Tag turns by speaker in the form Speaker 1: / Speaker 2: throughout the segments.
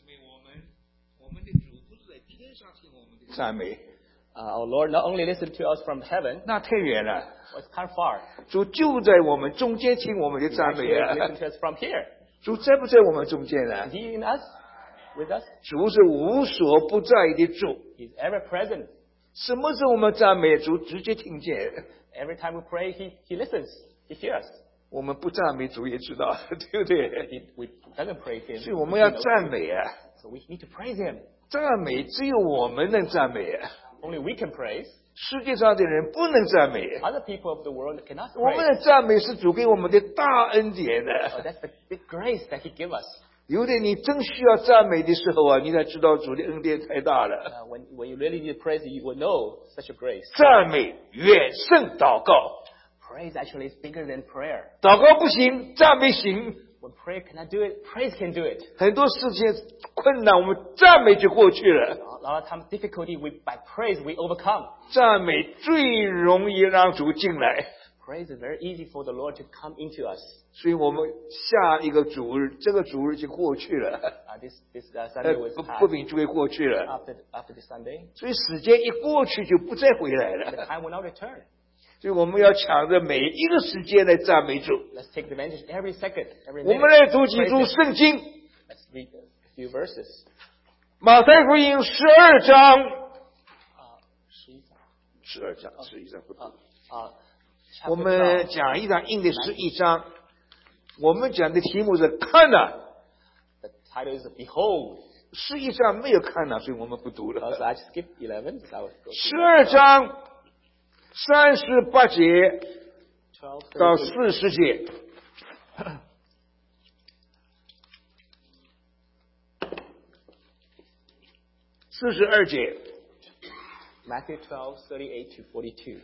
Speaker 1: 赞美。
Speaker 2: Our Lord not only listened to us from heaven,
Speaker 1: 那太远了。
Speaker 2: it's kind of far.
Speaker 1: 主就在我们中间听我们的
Speaker 2: He
Speaker 1: 赞美
Speaker 2: actually
Speaker 1: 啊！
Speaker 2: listens to us from here.
Speaker 1: 主在不在我们中间呢？
Speaker 2: Is He in us? With us?
Speaker 1: 主是无所不在的主。
Speaker 2: He's ever present.
Speaker 1: 什么时候我们赞美主，直接听见。
Speaker 2: Every time we pray, He listens. He hears us.
Speaker 1: 我们不赞美主也知道，对不对？
Speaker 2: We doesn't praise Him.
Speaker 1: 所以我们要赞美啊！
Speaker 2: So we need to praise Him.
Speaker 1: 赞美只有我们能赞美啊！
Speaker 2: Only we can praise.
Speaker 1: 世界上的人不能赞美。
Speaker 2: Other people of the world cannot
Speaker 1: 我们
Speaker 2: praise.
Speaker 1: 的赞美是主给我们的大恩典的。
Speaker 2: Oh, that's the big grace that He gives us.
Speaker 1: 有的你真需要赞美的时候啊，你才知道主的恩典太大了。
Speaker 2: When you really need praise, you will know such a grace.
Speaker 1: 赞美远胜祷告，
Speaker 2: Praise actually is bigger than prayer.
Speaker 1: 祷告不行，赞美行。
Speaker 2: When prayer cannot do it, praise can do it.
Speaker 1: 很多事情困难，我们赞美就过去了。
Speaker 2: A lot of times difficulty, by praise we overcome.
Speaker 1: 赞美最容易让主进来，
Speaker 2: Praise is very easy for the Lord to come into us.
Speaker 1: 所以我们下一个主日，这个主日就过去了，
Speaker 2: This Sunday was
Speaker 1: 不
Speaker 2: past.
Speaker 1: 明就会过去了。
Speaker 2: After this Sunday,
Speaker 1: 所以时间一过去就不再回来
Speaker 2: the
Speaker 1: 了。
Speaker 2: time will not return.
Speaker 1: 所以我们要抢着每一个时间来赞美主。
Speaker 2: Let's take advantage every second, every
Speaker 1: 我
Speaker 2: minute.
Speaker 1: 们来读几
Speaker 2: Praise
Speaker 1: 处
Speaker 2: Him.
Speaker 1: 圣经，
Speaker 2: Let's read a few verses.
Speaker 1: 马太福音12章，12章，11章不读。我
Speaker 2: Chapter
Speaker 1: 们
Speaker 2: 12.
Speaker 1: 讲一章，印的11章。我们讲的题目是看呐、
Speaker 2: The title is Behold.
Speaker 1: 11章没有看呐、所以我们不读
Speaker 2: So
Speaker 1: 了。
Speaker 2: I skipped 11. So I will go
Speaker 1: 12章38节
Speaker 2: 12,
Speaker 1: 到
Speaker 2: 32.
Speaker 1: 40节。42节，
Speaker 2: Matthew 12, 38 to 42.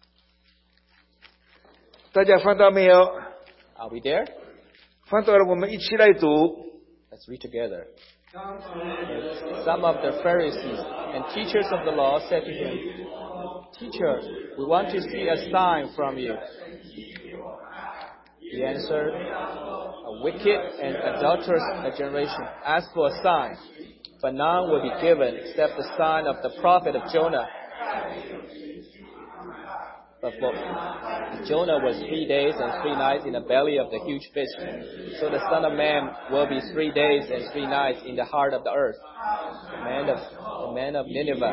Speaker 1: 大家翻到没有？
Speaker 2: Are we there?
Speaker 1: 翻到了，我们一起来读。
Speaker 2: Let's read together. Some of the Pharisees and teachers of the law said to him, Teacher, we want to see a sign from you. He answered, A wicked and adulterous generation asks for a sign, but none will be given except the sign of the prophet of Jonah. But for Jonah was 3 days and 3 nights in the belly of the huge fish. So the Son of Man will be 3 days and 3 nights in the heart of the earth. The man of Nineveh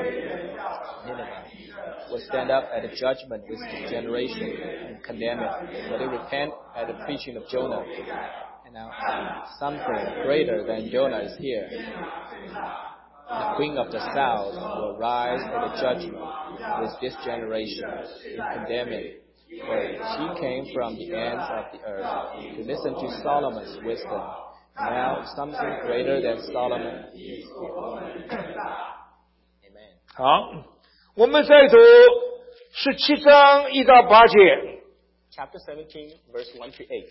Speaker 2: will stand up at the judgment with the generation and condemn it. For they repent at the preaching of Jonah. And now something greater than Jonah is here. The queen of the south will rise at the judgment with this generation and condemn it. For she came from the ends of the earth to listen to Solomon's wisdom. Now something greater than Solomon is here. Amen.
Speaker 1: 好，我们再读17章1到8节。
Speaker 2: Chapter 17, verse 1 to 8.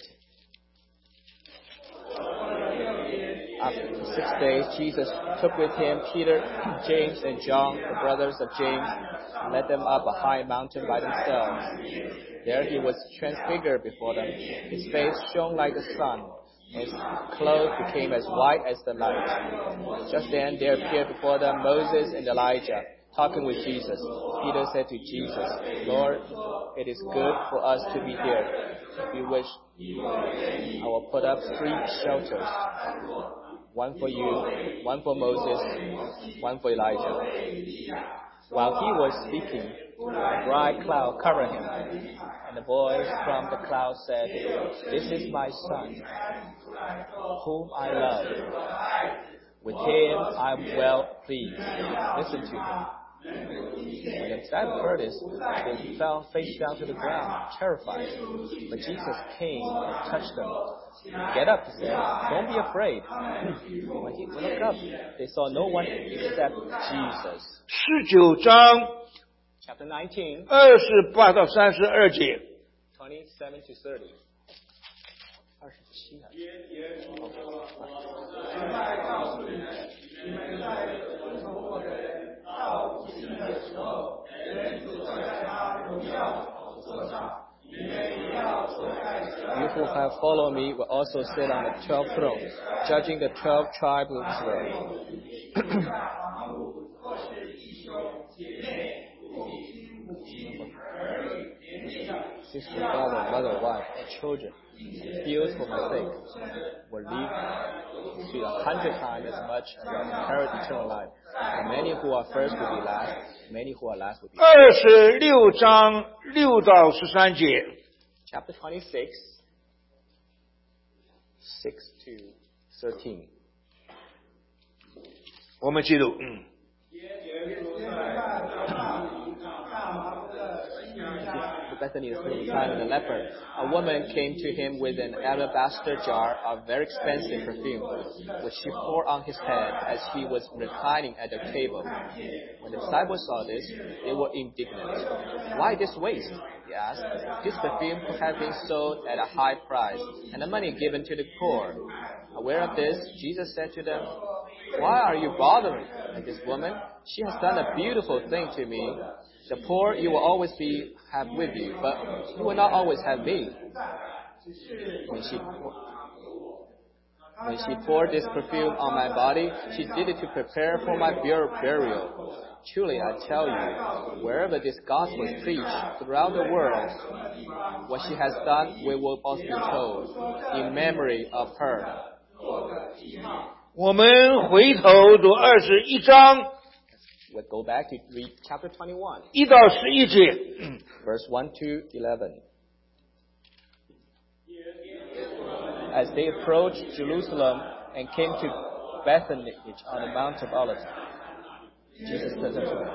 Speaker 2: After 6 days, Jesus took with him Peter, James, and John, the brothers of James, and led them up a high mountain by themselves. There he was transfigured before them. His face shone like the sun, and his clothes became as white as the light. Just then there appeared before them Moses and Elijah, talking with Jesus. Peter said to Jesus, Lord, it is good for us to be here. If you wish, I will put up 3 shelters. One for you, one for Moses, one for Elijah. While he was speaking, a bright cloud covered him, and the voice from the cloud said, This is my son, whom I love. With him I am well pleased. Listen to him. When the disciples heard this, they fell face down to the ground, terrified. But Jesus came and touched them. Get up, he said. Don't be afraid. When he looked up, they saw no one except Jesus.
Speaker 1: 19章
Speaker 2: Chapter 19,
Speaker 1: 28到32节。
Speaker 2: 27 to 30. You who have followed me will also sit on the 12 thrones, judging the 12 tribes of Israel. Sister, brother, mother, wife, and children, fields for my sake, will leave to 100 times as much and will inherit eternal life. And many who are first will be last, many who are last will be first.
Speaker 1: 26章6到13节。
Speaker 2: Chapter 26, 6 to 13.
Speaker 1: 我们记录。
Speaker 2: Bethany is Simon the leper. A woman came to him with an alabaster jar of very expensive perfume, which she poured on his head as he was reclining at the table. When the disciples saw this, they were indignant. Why this waste? He asked. This perfume could have been sold at a high price, and the money given to the poor. Aware of this, Jesus said to them, "Why are you bothering this woman? She has done a beautiful thing to me. The poor you will always have with you, but you will not always have me." When she poured this perfume on my body, she did it to prepare for my burial. Truly, I tell you, wherever this gospel is preached throughout the world, what she has done, we will also be told in memory of her.
Speaker 1: 我们回头读21章
Speaker 2: We'll go back to read chapter 21,
Speaker 1: 1到11节。
Speaker 2: verse 1 to 11. As they approached Jerusalem and came to Bethany on the Mount of Olives, Jesus said to them,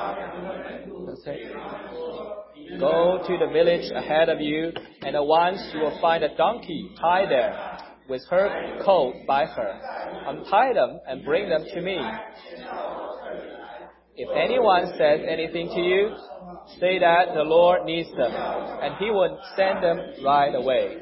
Speaker 2: "Go to the village ahead of you, and at once you will find a donkey tied there, with her coat by her. Untie them and bring them to me. If anyone says anything to you, say that the Lord needs them, and he will send them right away."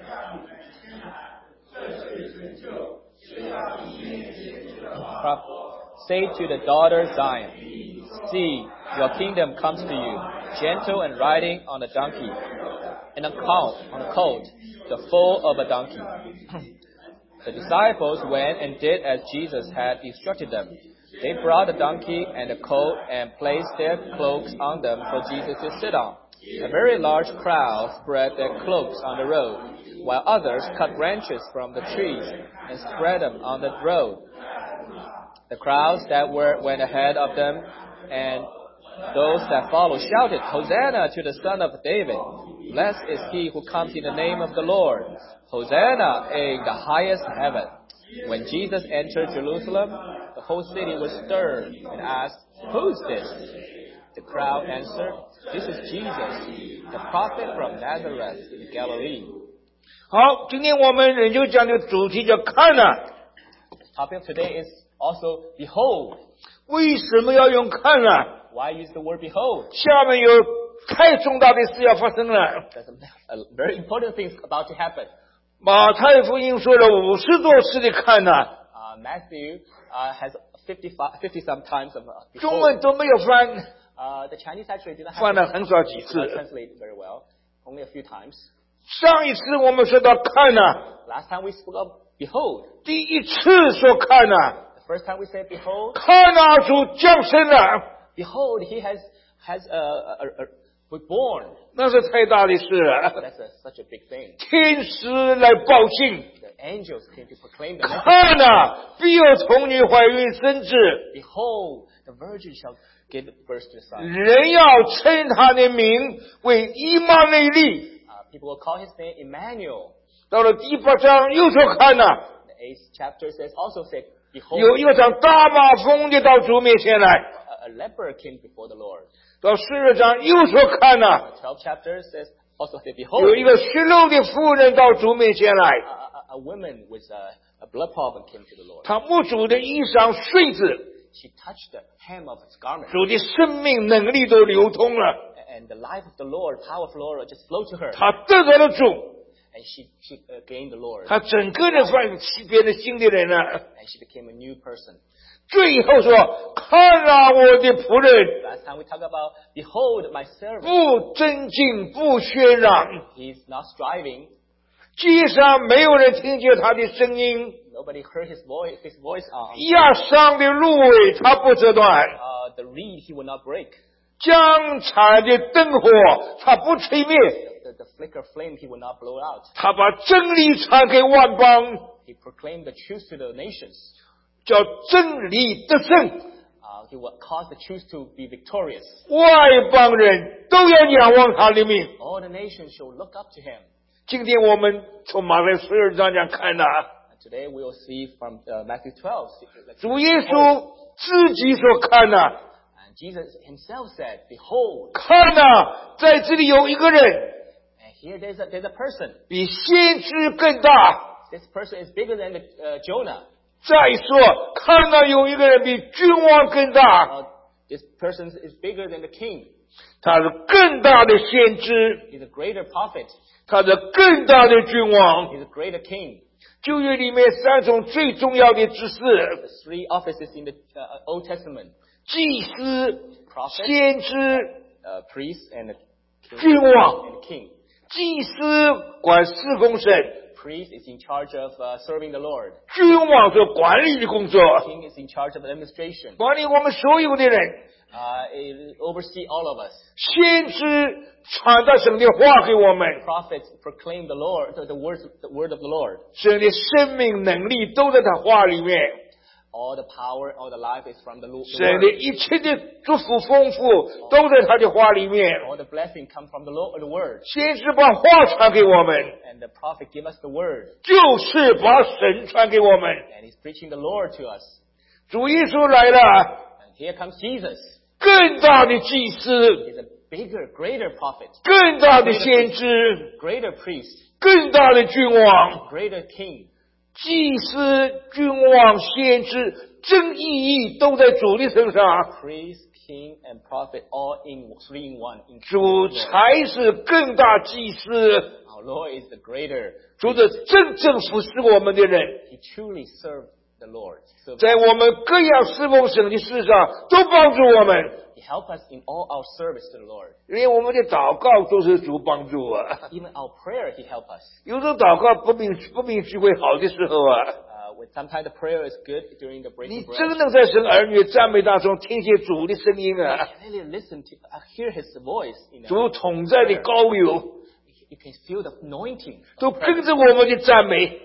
Speaker 2: Say to the daughter Zion, "See, your kingdom comes to you, gentle and riding on a donkey, and on a colt, the foal of a donkey." The disciples went and did as Jesus had instructed them. They brought the donkey and the colt and placed their cloaks on them for Jesus to sit on. A very large crowd spread their cloaks on the road, while others cut branches from the trees and spread them on the road. The crowds that went ahead of them and those that followed shouted, "Hosanna to the Son of David! Blessed is he who comes in the name of the Lord! Hosanna in the highest heaven!" When Jesus entered Jerusalem, the whole city was stirred and asked, "Who is this?" The crowd answered, "This is Jesus, the prophet from Nazareth in Galilee."
Speaker 1: 好，今天我们研究讲的主题叫看啊。
Speaker 2: The topic of today is also behold.
Speaker 1: 为什么要用看啊？
Speaker 2: Why use the word behold?
Speaker 1: 下面有太重大的事要发生了。
Speaker 2: There's a very important thing about to happen.
Speaker 1: 马太福音说了50多次的看啊，
Speaker 2: Matthew has 50 some times of
Speaker 1: 中
Speaker 2: behold.
Speaker 1: 文都没有翻，
Speaker 2: The Chinese actually didn't
Speaker 1: 翻了
Speaker 2: have
Speaker 1: 很少几
Speaker 2: it
Speaker 1: 次。
Speaker 2: translated very well, only a few times.
Speaker 1: 上一次我们说到看啊，
Speaker 2: Last time we spoke of behold.
Speaker 1: 第一次说看啊，
Speaker 2: The first time we said behold,
Speaker 1: 看啊，主降生了，
Speaker 2: behold, he has was born.
Speaker 1: 那是太大的事了。
Speaker 2: That's such a big thing.
Speaker 1: 天使来报信，
Speaker 2: The angels came to proclaim the message.
Speaker 1: 看啊，必有童女怀孕生子，
Speaker 2: Behold, the virgin shall give birth to a son.
Speaker 1: 人要称他的名为以马内利。
Speaker 2: People will call his name Emmanuel.
Speaker 1: 到了第8章又说看啊，
Speaker 2: The 8th chapter also said, behold,
Speaker 1: 有一个长大麻风的到主面前来。
Speaker 2: a leper came before the Lord.
Speaker 1: 到12章又说看啊，
Speaker 2: The 12th chapter also said,
Speaker 1: 有
Speaker 2: behold,
Speaker 1: 一个16的妇人到主面前来，
Speaker 2: a woman with a blood problem came to the Lord.
Speaker 1: 她摸主的衣裳穗子，
Speaker 2: She touched the hem of his garment,
Speaker 1: 主的生命能力都流通了，
Speaker 2: and the life of the Lord, power of the Lord just flowed to her,
Speaker 1: 她得到了主，
Speaker 2: and she gained the Lord,
Speaker 1: 她整个人变得新的人了。
Speaker 2: and she became a new person.
Speaker 1: 最后说，看啊，我的仆人，
Speaker 2: Last time we talked about, behold, my servant.
Speaker 1: 不争竞，不喧嚷，
Speaker 2: He's not striving,
Speaker 1: 地上没有人听见他的声音，
Speaker 2: Nobody heard his voice on.
Speaker 1: 压伤的芦苇他不折断，
Speaker 2: The reed he will not break.
Speaker 1: 将残的灯火他不吹灭，
Speaker 2: The flicker flame he will not blow out.
Speaker 1: 他把真理传给万邦，
Speaker 2: He proclaimed the truth to the nations.
Speaker 1: 叫真理得胜，
Speaker 2: He will cause the truth to be victorious.
Speaker 1: 外邦人都要仰望他的名。
Speaker 2: All the nations shall look up to him.
Speaker 1: 今天我们从马太12章讲看呐，
Speaker 2: And today we will see from Matthew 12.
Speaker 1: 主耶稣自己所看呐，
Speaker 2: And Jesus himself said, Behold,
Speaker 1: 看呐，在这里有一个人
Speaker 2: and here there's a person.
Speaker 1: 比先知更大。
Speaker 2: This person is bigger than Jonah.
Speaker 1: 再说，看到有一个人比君王更大，
Speaker 2: This person is bigger than the king.
Speaker 1: 他是更大的先知，
Speaker 2: He's a greater prophet.
Speaker 1: 他是更大的君王。
Speaker 2: He's a greater king.
Speaker 1: 旧约里面3种最重要的职事：
Speaker 2: The three offices in the Old Testament.
Speaker 1: 祭司、
Speaker 2: Prophet,
Speaker 1: 先知、
Speaker 2: priest, and
Speaker 1: 君王。
Speaker 2: king.
Speaker 1: 祭司管侍奉神，
Speaker 2: Priest is in charge of serving the Lord.
Speaker 1: 君王做管理的工作，
Speaker 2: King is in charge of administration.
Speaker 1: 管理我们所有的人。
Speaker 2: It oversee all of us.
Speaker 1: 先知传达神的话给我们，
Speaker 2: Prophets proclaim the Lord, the word of the Lord.
Speaker 1: 神的生命能力都在他话里面。
Speaker 2: All the power, all the life is from the Lord.
Speaker 1: 神的一切的祝福丰富都在他的话里面。
Speaker 2: All the blessing come from the Lord, the word.
Speaker 1: 先知把话传给我们，
Speaker 2: And the prophet give us the word.
Speaker 1: 就是把神传给我们。
Speaker 2: And he's preaching the Lord to us.
Speaker 1: 主耶稣来了，
Speaker 2: And here comes Jesus.
Speaker 1: 更大的祭司，
Speaker 2: He's a bigger, greater prophet,
Speaker 1: 更大的先知，
Speaker 2: greater priest,
Speaker 1: 更大的君王。
Speaker 2: greater king.
Speaker 1: 祭司、君王、先知，真意义都在主的身上。
Speaker 2: Priest, king, and prophet, all in three in one. In
Speaker 1: 主才是更大祭司，
Speaker 2: Our Lord is the greater.
Speaker 1: 主是真正服侍我们的人，
Speaker 2: He truly served the Lord. So
Speaker 1: 在我们各样侍奉神的事上都帮助我们，
Speaker 2: He helped us in all our service to the Lord.
Speaker 1: 连我们的祷告都是主帮助啊。
Speaker 2: Even our prayer, He helped us.
Speaker 1: 有时候祷告不明聚会好的时候啊，
Speaker 2: When sometimes the prayer is good during the
Speaker 1: 你
Speaker 2: breaking
Speaker 1: 真
Speaker 2: bread.
Speaker 1: 能在神儿女赞美当中听见主的声音
Speaker 2: You
Speaker 1: 啊，
Speaker 2: can really listen to, hear His voice. In
Speaker 1: 主同在的高油
Speaker 2: You can feel the anointing.
Speaker 1: 都跟着我们的赞美，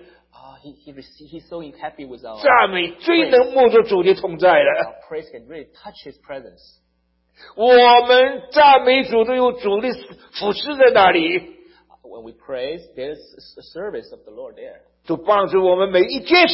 Speaker 2: He's so happy with our
Speaker 1: 赞美最能摸着主的同在了。
Speaker 2: praise can really touch His presence.
Speaker 1: 我们赞美主都有主的服侍在那里，
Speaker 2: When we praise, there's a service of the Lord there.
Speaker 1: 主帮助我们每一件事。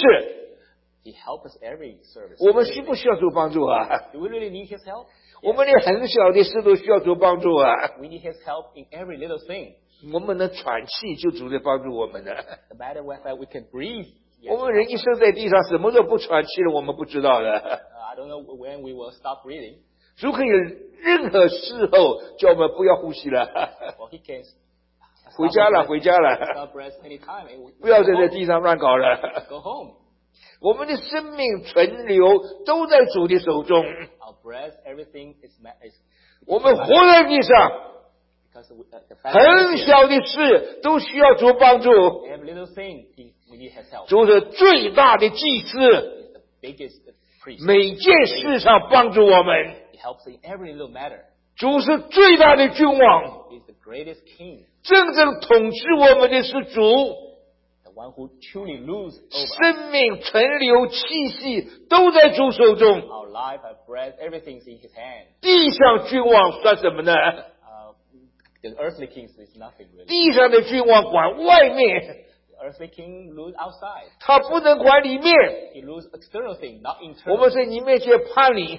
Speaker 2: He helps us every service.
Speaker 1: 我们需不需要主帮助啊？
Speaker 2: Do we really need His help?
Speaker 1: 我们连很小的事都需要主帮助啊！
Speaker 2: We need His help in every little thing.
Speaker 1: 我们能喘气，就主在帮助我们呢。
Speaker 2: No matter whether we can breathe.
Speaker 1: 我们人一生在地上，什么时候不喘气了，我们不知道的。
Speaker 2: I don't know when we will stop breathing.
Speaker 1: 主可以任何时候叫我们不要呼吸了，
Speaker 2: Well, He can
Speaker 1: 回家了，回家了，
Speaker 2: stop breath anytime.
Speaker 1: 不要在地上乱搞了。
Speaker 2: Go home.
Speaker 1: 我们的生命存留都在主的手中，
Speaker 2: Our breath, everything is
Speaker 1: 我们活在地上，
Speaker 2: because the fact
Speaker 1: 很
Speaker 2: that
Speaker 1: 小的事都需要主帮助。
Speaker 2: every little thing we need His help.
Speaker 1: 主是最大的祭司，
Speaker 2: He's the biggest priest.
Speaker 1: 每件事上帮助我们。
Speaker 2: He helps in every little matter.
Speaker 1: 主是最大的君王，
Speaker 2: He's the greatest king,
Speaker 1: 真正统治我们的是主。
Speaker 2: the one who truly rules over us.
Speaker 1: 生命、存留、气息都在主手中。
Speaker 2: Our life, our breath, everything's in His hand.
Speaker 1: 地上君王算什么呢？
Speaker 2: The earthly kings is nothing really.
Speaker 1: 地上的君王管外面，
Speaker 2: The earthly king rules outside.
Speaker 1: 他不能管里面。
Speaker 2: He rules external thing, not
Speaker 1: 我
Speaker 2: internal.
Speaker 1: 们在你面前判你，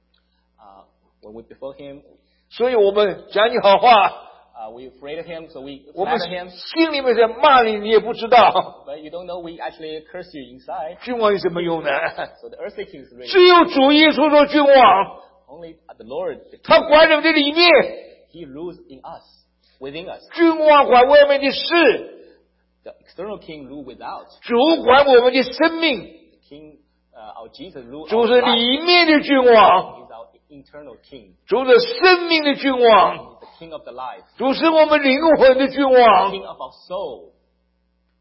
Speaker 2: When we before Him,
Speaker 1: 所以我们讲你好话，
Speaker 2: we afraid of Him, so we
Speaker 1: 我们
Speaker 2: flatter Him.
Speaker 1: 心里面在骂你，你也不知道。
Speaker 2: But you don't know we actually curse you inside.
Speaker 1: 君王有什么用呢？
Speaker 2: So the earthly king is really
Speaker 1: 只有主耶稣做君王，
Speaker 2: only the Lord.
Speaker 1: 他管你们的里面，
Speaker 2: He rules in us, within us.
Speaker 1: 君王管外面的事，
Speaker 2: The external king rule without.
Speaker 1: 主管我们的生命。
Speaker 2: The king, our Jesus rule
Speaker 1: 主
Speaker 2: our
Speaker 1: 是
Speaker 2: life.
Speaker 1: 里面的君王，
Speaker 2: He's our internal king.
Speaker 1: 主是生命的君王，
Speaker 2: He's the king of the life.
Speaker 1: 主是我们灵魂的君王。
Speaker 2: King of our soul.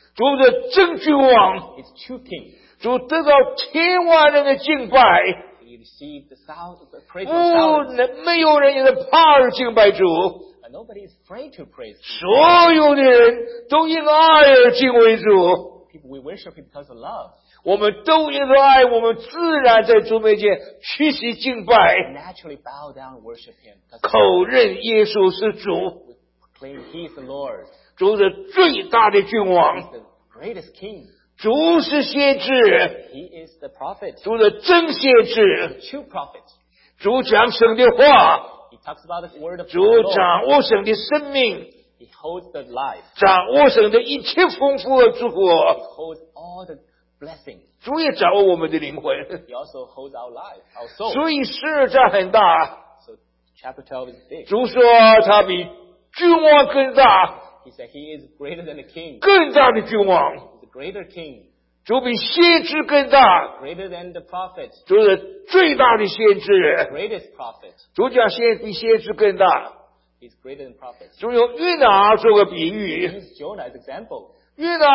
Speaker 1: 主的真君王，
Speaker 2: His true king.
Speaker 1: 主得到千万人的敬拜，
Speaker 2: He received the praise from thousands.
Speaker 1: 没有人因为怕而敬拜主，
Speaker 2: And nobody is afraid to praise him.
Speaker 1: 所有的人都因爱而敬畏主。
Speaker 2: People, we worship him because of love.
Speaker 1: 我们都因着爱，我们自然在主面前屈膝敬
Speaker 2: We
Speaker 1: 拜，
Speaker 2: naturally bow down and worship him. Because
Speaker 1: 口认耶稣是主，
Speaker 2: we proclaim he is the Lord.
Speaker 1: 主是最大的君
Speaker 2: He
Speaker 1: 王，
Speaker 2: is the greatest king.
Speaker 1: 主是先知，
Speaker 2: He is the prophet.
Speaker 1: 主的真先
Speaker 2: The
Speaker 1: 知，
Speaker 2: true prophet.
Speaker 1: 主讲神的话，
Speaker 2: He talks about the word of
Speaker 1: 主
Speaker 2: the Lord.
Speaker 1: 掌握神的生命，
Speaker 2: He holds the life.
Speaker 1: 掌握神的一切丰富和祝福，
Speaker 2: He holds all the blessings.
Speaker 1: 主也掌握我们的灵魂。
Speaker 2: He also holds our life, our soul.
Speaker 1: 所以12章很大，
Speaker 2: So chapter 12 is big.
Speaker 1: 主说他比君王更大，
Speaker 2: He said he is greater than the king.
Speaker 1: 更大的君王。
Speaker 2: He's a greater king.
Speaker 1: 主比先知更大，
Speaker 2: Greater than the prophet.
Speaker 1: 主是最大的先知。
Speaker 2: Greatest prophet.
Speaker 1: 主讲比先知更大。
Speaker 2: He's greater than prophets.
Speaker 1: 主用约拿做个比
Speaker 2: He
Speaker 1: 喻，
Speaker 2: used Jonah as example.
Speaker 1: 约拿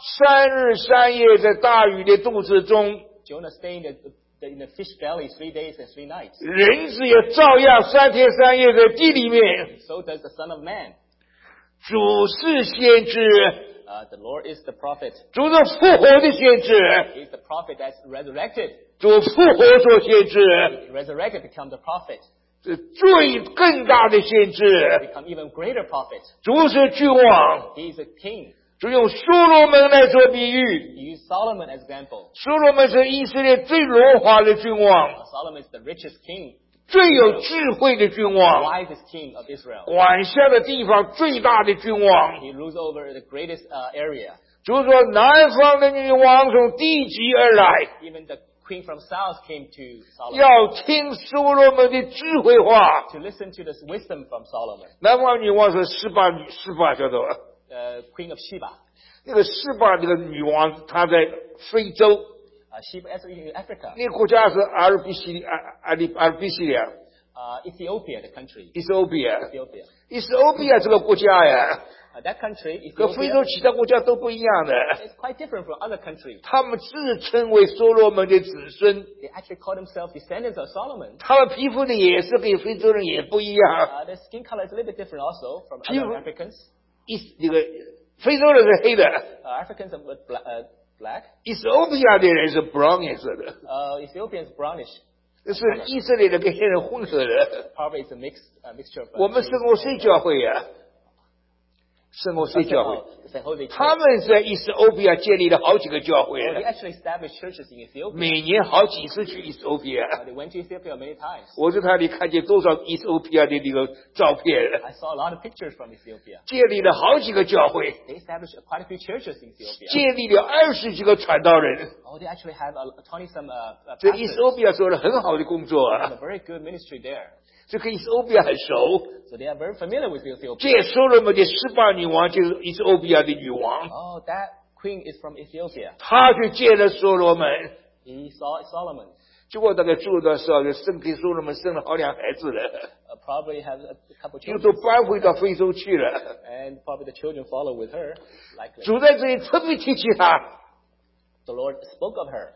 Speaker 1: 3日3夜在大鱼的肚子中，
Speaker 2: Jonah stayed in the fish belly 3 days and 3 nights.
Speaker 1: 人子也照样3天3夜在地里面。
Speaker 2: So does the Son of Man.
Speaker 1: 主是先知，
Speaker 2: The Lord is the prophet.
Speaker 1: 主是复活的先知，
Speaker 2: He's the prophet that's resurrected.
Speaker 1: 主复活做先知，
Speaker 2: He resurrected, become the prophet.
Speaker 1: 是最更大的先知。
Speaker 2: Become even greater prophet.
Speaker 1: 主是君王，
Speaker 2: He is a king.
Speaker 1: 主用所罗门来做比喻。
Speaker 2: He used Solomon as example.
Speaker 1: 所罗门是以色列最荣华的君王，
Speaker 2: Solomon is the richest king,
Speaker 1: 最有智慧的君王，
Speaker 2: wisest king of Israel.
Speaker 1: 管辖的地方最大的君王。
Speaker 2: He rules over the greatest area.
Speaker 1: 主说，南方的女王从地极而来，
Speaker 2: Even the queen from south came to Solomon
Speaker 1: 要听所罗门的智慧话。
Speaker 2: to listen to this wisdom from Solomon.
Speaker 1: 南方女王是示巴晓得吧？
Speaker 2: Queen of Sheba.
Speaker 1: 那个示巴这个女王，她在非洲，
Speaker 2: Sheba is in Africa.
Speaker 1: 那个国家是阿尔卑西利亚
Speaker 2: Ethiopia, the country.
Speaker 1: 伊索比亚，
Speaker 2: Ethiopia.
Speaker 1: 伊索比亚这个国家呀，
Speaker 2: That country,
Speaker 1: 跟非洲
Speaker 2: Ethiopia,
Speaker 1: 其他国家都不一样的。
Speaker 2: is quite different from other countries.
Speaker 1: 他们自称为所罗门的子孙，
Speaker 2: They actually call themselves descendants of Solomon.
Speaker 1: 他们皮肤的颜色跟非洲人也不一样。
Speaker 2: Their skin color is a little bit different also from
Speaker 1: People-
Speaker 2: other Africans.
Speaker 1: 那个非洲人是黑的，
Speaker 2: Africans are black.
Speaker 1: 伊索比亚的人是 brown 颜色的，
Speaker 2: Ethiopians brownish.
Speaker 1: 这是以色列人跟黑人混合的。
Speaker 2: Probably it's a mixture of.
Speaker 1: 我们圣欧西教会呀，圣欧西教会，
Speaker 2: It's a holy
Speaker 1: 他
Speaker 2: church.
Speaker 1: 们在伊索比亚建立了好几个教会，
Speaker 2: They actually established churches in Ethiopia.
Speaker 1: 每年好几次去伊索比亚。
Speaker 2: They went to Ethiopia many times.
Speaker 1: 我在那里看见多少伊索比亚的那个照片，
Speaker 2: I saw a lot of pictures from Ethiopia.
Speaker 1: 建立了好几个教会，
Speaker 2: They established quite a few churches in Ethiopia.
Speaker 1: 建立了20几个传道人。
Speaker 2: Oh, they actually have 20 some
Speaker 1: 这伊
Speaker 2: pastors.
Speaker 1: 索比亚做了很好的工作
Speaker 2: They
Speaker 1: 啊
Speaker 2: have，a very good ministry there.
Speaker 1: 这跟伊索比亚很熟。
Speaker 2: So they are very familiar with Ethiopia.
Speaker 1: 这所罗门的18女王就是伊索比亚的女王，
Speaker 2: Oh, that queen is from Ethiopia.
Speaker 1: 她去见了所罗门，
Speaker 2: He saw Solomon.
Speaker 1: 结果大概住的时候就生给所罗门生了好2孩子了，
Speaker 2: Probably have a couple
Speaker 1: 就
Speaker 2: children.
Speaker 1: 都搬回到非洲去了。
Speaker 2: And probably the children follow with her. Likely.
Speaker 1: 主在这里特别提起她，
Speaker 2: The Lord spoke of her.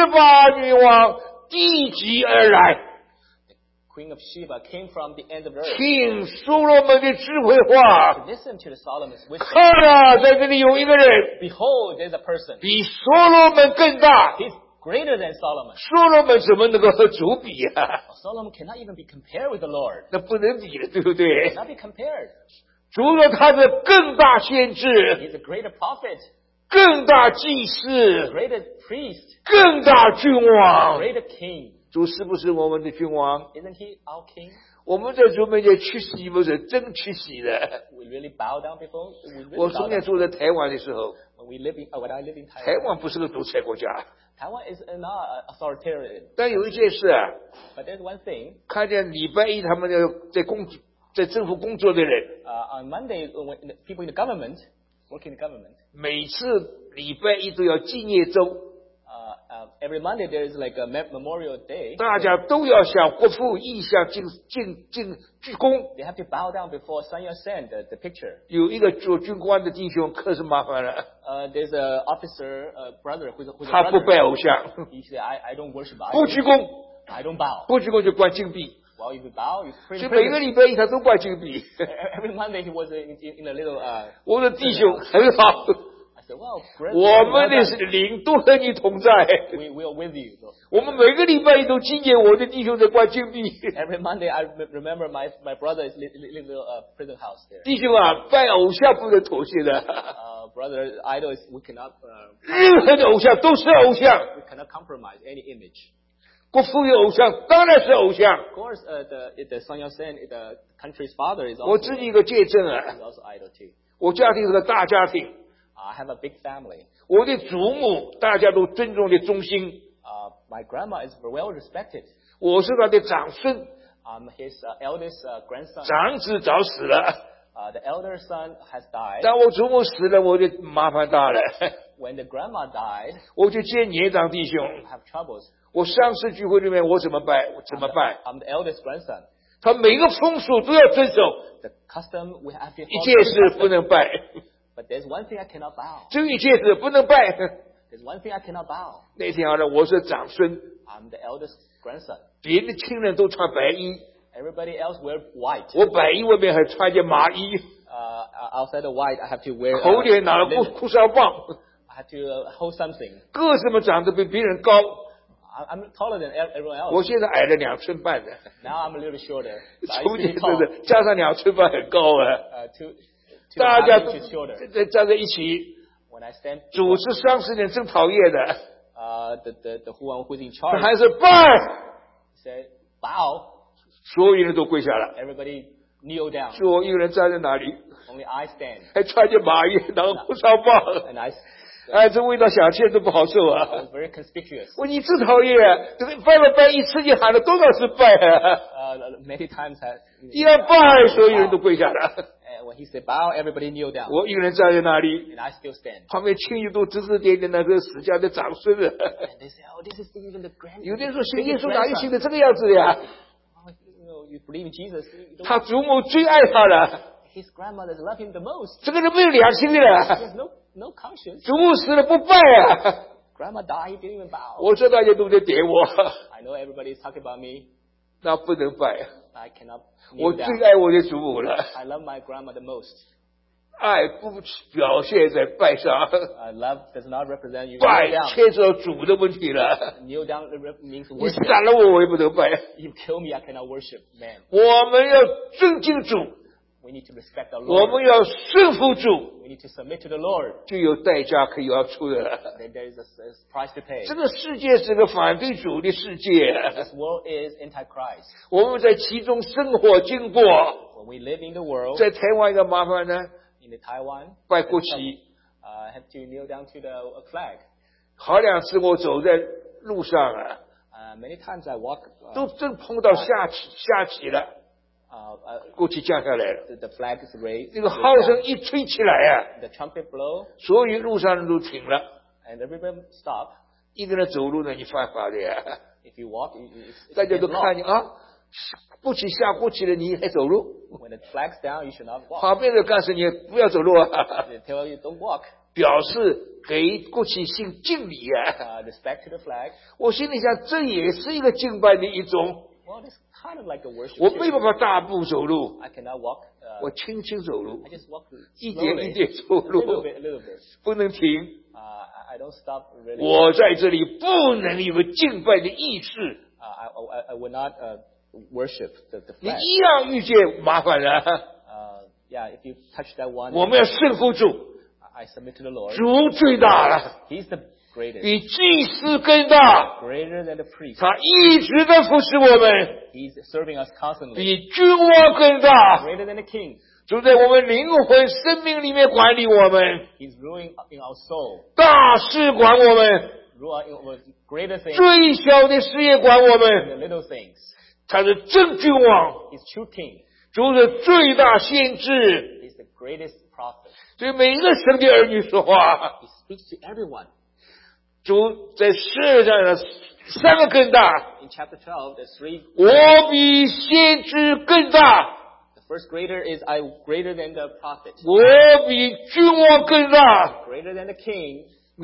Speaker 1: 18女王地极而来，
Speaker 2: Queen of Sheba came from the end of the earth.
Speaker 1: 听所罗门的智慧话。
Speaker 2: Listen to the Solomon's wisdom.
Speaker 1: 看啊，在这里有一个人
Speaker 2: Behold, there's a person.
Speaker 1: 比所罗门更大，
Speaker 2: He's greater than Solomon.
Speaker 1: 所罗门怎么能够和主比啊？
Speaker 2: Solomon cannot even be compared with the Lord.
Speaker 1: 那不能比的，对不对？
Speaker 2: Cannot be compared.
Speaker 1: 主说他是更大先知，
Speaker 2: He's a greater prophet,
Speaker 1: 更大祭司，
Speaker 2: greater priest,
Speaker 1: 更大君王。
Speaker 2: greater king.
Speaker 1: 主是不是我们的君王？
Speaker 2: Isn't he our king?
Speaker 1: 我们在主面前屈膝，不是真屈膝的。
Speaker 2: We really bow down before. We really
Speaker 1: 我
Speaker 2: bow
Speaker 1: 从前
Speaker 2: down.
Speaker 1: 住在台湾的时候，
Speaker 2: When I live in
Speaker 1: 台
Speaker 2: Taiwan.
Speaker 1: 湾不是个独裁国家，
Speaker 2: Taiwan is not authoritarian.
Speaker 1: 但有一件事啊，
Speaker 2: But there's one thing.
Speaker 1: 看见礼拜一他们在政府工作的人，
Speaker 2: On Monday, when people in the government, working in the government,
Speaker 1: 每次礼拜一都要纪念周。
Speaker 2: every Monday there is like a Memorial Day.
Speaker 1: 大家都要向国父意向鞠躬。
Speaker 2: They have to bow down before Sun Yat-sen, the picture.
Speaker 1: 有一个做军官的弟兄可是麻烦了，
Speaker 2: There's an officer, brother who's a
Speaker 1: 他不
Speaker 2: brother.
Speaker 1: 拜偶像，
Speaker 2: He said, I don't worship.
Speaker 1: 不鞠躬，
Speaker 2: I don't bow.
Speaker 1: 不鞠躬就关禁闭。
Speaker 2: Well, if you bow, you
Speaker 1: 所
Speaker 2: pray.
Speaker 1: 以每个礼拜一他都拜禁闭。
Speaker 2: Every Monday he was in a little.
Speaker 1: 我的弟兄很好，
Speaker 2: I said, well, brother,
Speaker 1: 我们的灵都和你同在。
Speaker 2: we are with you. So
Speaker 1: 我们每个礼拜一都纪念我的弟兄在关禁闭。
Speaker 2: every Monday I remember my brother is little prison house there.
Speaker 1: 弟兄啊，拜偶像不能妥协的，
Speaker 2: Brother, idol is we cannot
Speaker 1: 任何的偶像都是偶像。
Speaker 2: we cannot compromise any image.
Speaker 1: 国父有偶像，当然是偶像。
Speaker 2: Of course, the Sun Yat-sen, the country's father is
Speaker 1: 我
Speaker 2: also
Speaker 1: 自己一个见证啊，
Speaker 2: is also idol too.
Speaker 1: 我家庭是个大家庭，
Speaker 2: I have a big family.
Speaker 1: 我的祖母大家都尊重的中心，
Speaker 2: My grandma is well respected.
Speaker 1: 我是他的长孙，
Speaker 2: I'm his eldest grandson.
Speaker 1: 长子早死了，
Speaker 2: The elder son has died.
Speaker 1: 当我祖母死了，我就麻烦大了，
Speaker 2: When the grandma died,
Speaker 1: 我就见年长弟兄。
Speaker 2: I have troubles.
Speaker 1: 我上次聚会里面我怎么办？我怎么办？
Speaker 2: I'm the eldest grandson.
Speaker 1: 他每个风俗都要遵守，
Speaker 2: The custom we have to
Speaker 1: 一
Speaker 2: follow.
Speaker 1: 件事不能拜，
Speaker 2: But there's one thing I cannot bow.
Speaker 1: 这一件事不能拜。
Speaker 2: There's one thing I cannot bow.
Speaker 1: 那天好了，我是长孙，
Speaker 2: I'm the eldest grandson.
Speaker 1: 别的亲人都穿白衣，
Speaker 2: Everybody else wear white.
Speaker 1: 我白衣外面还穿件麻衣，
Speaker 2: Outside the white, I have to wear.
Speaker 1: 口里拿了
Speaker 2: linen.
Speaker 1: 哭烧棒，
Speaker 2: I have to hold something.
Speaker 1: 个子嘛长得比别人高，
Speaker 2: I'm taller than everyone else.
Speaker 1: 我现在矮了2寸半的，
Speaker 2: Now I'm a little shorter. So I
Speaker 1: 中
Speaker 2: used to
Speaker 1: 间
Speaker 2: be
Speaker 1: 是
Speaker 2: tall.
Speaker 1: 不是加上2寸半很高啊？
Speaker 2: Two
Speaker 1: 大家
Speaker 2: inches shorter.
Speaker 1: 站在一起，
Speaker 2: When I stand,
Speaker 1: 主持30年真讨厌的，
Speaker 2: the one who's in
Speaker 1: 他
Speaker 2: charge
Speaker 1: 还是拜，
Speaker 2: said, "Bow."
Speaker 1: 所有人都跪下了，
Speaker 2: Everybody kneel down.
Speaker 1: 就我一个人站在那里，
Speaker 2: Only I stand.
Speaker 1: 还穿件麻衣，拿个哭烧棒，
Speaker 2: And I
Speaker 1: 哎，这味道想起来都不好受
Speaker 2: I
Speaker 1: 啊！
Speaker 2: was very conspicuous.
Speaker 1: 我你真讨厌，这个拜了拜一次，你喊了多少次拜啊？
Speaker 2: Many times I,
Speaker 1: 一要拜，所有人都跪下了。
Speaker 2: and when he said bow, everybody kneel down.
Speaker 1: 我一个人站在那里，
Speaker 2: And I still stand.
Speaker 1: 旁边亲戚都指指点点那个死家的长孙了。
Speaker 2: And they say, "Oh, this is even the grand."
Speaker 1: 有的人说信耶稣哪有信的这个样子的呀？
Speaker 2: You believe in Jesus. You don't,
Speaker 1: 他祖母最爱他了，
Speaker 2: his grandmothers love him the most.
Speaker 1: 这个人没有良心的
Speaker 2: He
Speaker 1: 了。
Speaker 2: has no conscience.
Speaker 1: 祖母死了不拜啊！
Speaker 2: Grandma died, he didn't even bow.
Speaker 1: 我说大家都在点我，
Speaker 2: I know everybody is talking about me.
Speaker 1: 那不能拜。
Speaker 2: I cannot
Speaker 1: 我
Speaker 2: kneel
Speaker 1: 最
Speaker 2: down.
Speaker 1: 爱我的祖母了，
Speaker 2: I love my grandma the most.
Speaker 1: 爱不表现在拜上，
Speaker 2: Love does not represent you.
Speaker 1: 拜
Speaker 2: Kneel down.
Speaker 1: 牵扯主的问题了。
Speaker 2: Kneel down means
Speaker 1: 你
Speaker 2: worship.
Speaker 1: 杀了我，我也不能拜。
Speaker 2: You kill me, I cannot worship. Man,
Speaker 1: 我们要尊敬主，
Speaker 2: we need to respect the
Speaker 1: 我
Speaker 2: Lord.
Speaker 1: 们要顺服主，
Speaker 2: We need to submit to the Lord.
Speaker 1: 就有代价可以要出的了。
Speaker 2: There is a price to pay.
Speaker 1: 这个世界是个反对主的世界，
Speaker 2: This world is antichrist.
Speaker 1: 我们在其中生活经过。
Speaker 2: When we live in the world,
Speaker 1: 在台湾一个麻烦呢，
Speaker 2: in the Taiwan,
Speaker 1: 拜国旗。
Speaker 2: have to kneel down to the flag.
Speaker 1: 好2次我走在路上啊，
Speaker 2: Many times I walk.
Speaker 1: 都真碰到下起了， 国旗降下来了。
Speaker 2: The flag is raised.
Speaker 1: 这个号声一吹起来啊，
Speaker 2: The trumpet blow,
Speaker 1: 所有路上人都停了。
Speaker 2: and everybody stop.
Speaker 1: 一个人走路呢，你犯法的呀。
Speaker 2: If you walk, it's
Speaker 1: 大家都
Speaker 2: against law.
Speaker 1: 看你啊，国旗下国旗了，你还走路？
Speaker 2: When the flag's down, you should not walk.
Speaker 1: 旁边的干事你不要走路啊，
Speaker 2: They tell you don't walk.
Speaker 1: 表示给国旗行敬礼啊。
Speaker 2: Respect to the flag.
Speaker 1: 我心里想，这也是一个敬拜的一种。
Speaker 2: Well, it's kind of like a worship.
Speaker 1: 我
Speaker 2: too.
Speaker 1: 没办法大步走路，
Speaker 2: I cannot walk.
Speaker 1: 我轻轻走路
Speaker 2: I，just walk
Speaker 1: 一点
Speaker 2: slowly.
Speaker 1: 一点走
Speaker 2: A little
Speaker 1: 路，
Speaker 2: bit, a little bit.
Speaker 1: 不能停。
Speaker 2: I don't stop really.
Speaker 1: 我在这里不能有个敬拜的意识，
Speaker 2: I will not worship the
Speaker 1: 你
Speaker 2: flag.
Speaker 1: 一样遇见麻烦了。
Speaker 2: Yeah, if you touch that one,
Speaker 1: 我们要顺服主，
Speaker 2: I submit to the Lord.
Speaker 1: 主最大了，
Speaker 2: He's the greatest.
Speaker 1: 比祭司更大，
Speaker 2: Greater than the priest.
Speaker 1: 他一直在扶持我们，
Speaker 2: He's serving us constantly.
Speaker 1: 比君王更大。
Speaker 2: Greater than the king.
Speaker 1: 主在我们灵魂、生命里面管理我们，
Speaker 2: He's ruling in our soul.
Speaker 1: 大事管我们，
Speaker 2: Rule in greater things
Speaker 1: 最小的事也管我
Speaker 2: than
Speaker 1: 们。
Speaker 2: the little things.
Speaker 1: 他是真君王，
Speaker 2: He's true king.
Speaker 1: 主是最大先知，
Speaker 2: He's the greatest prophet.
Speaker 1: 对每一个神的儿女说话。
Speaker 2: He speaks to everyone.
Speaker 1: 主在世上的3个更大，
Speaker 2: In chapter 12, there's 3.
Speaker 1: 我比先知更大。
Speaker 2: The First greater is I greater than the prophet.
Speaker 1: 我比君王更大。
Speaker 2: Greater than the king.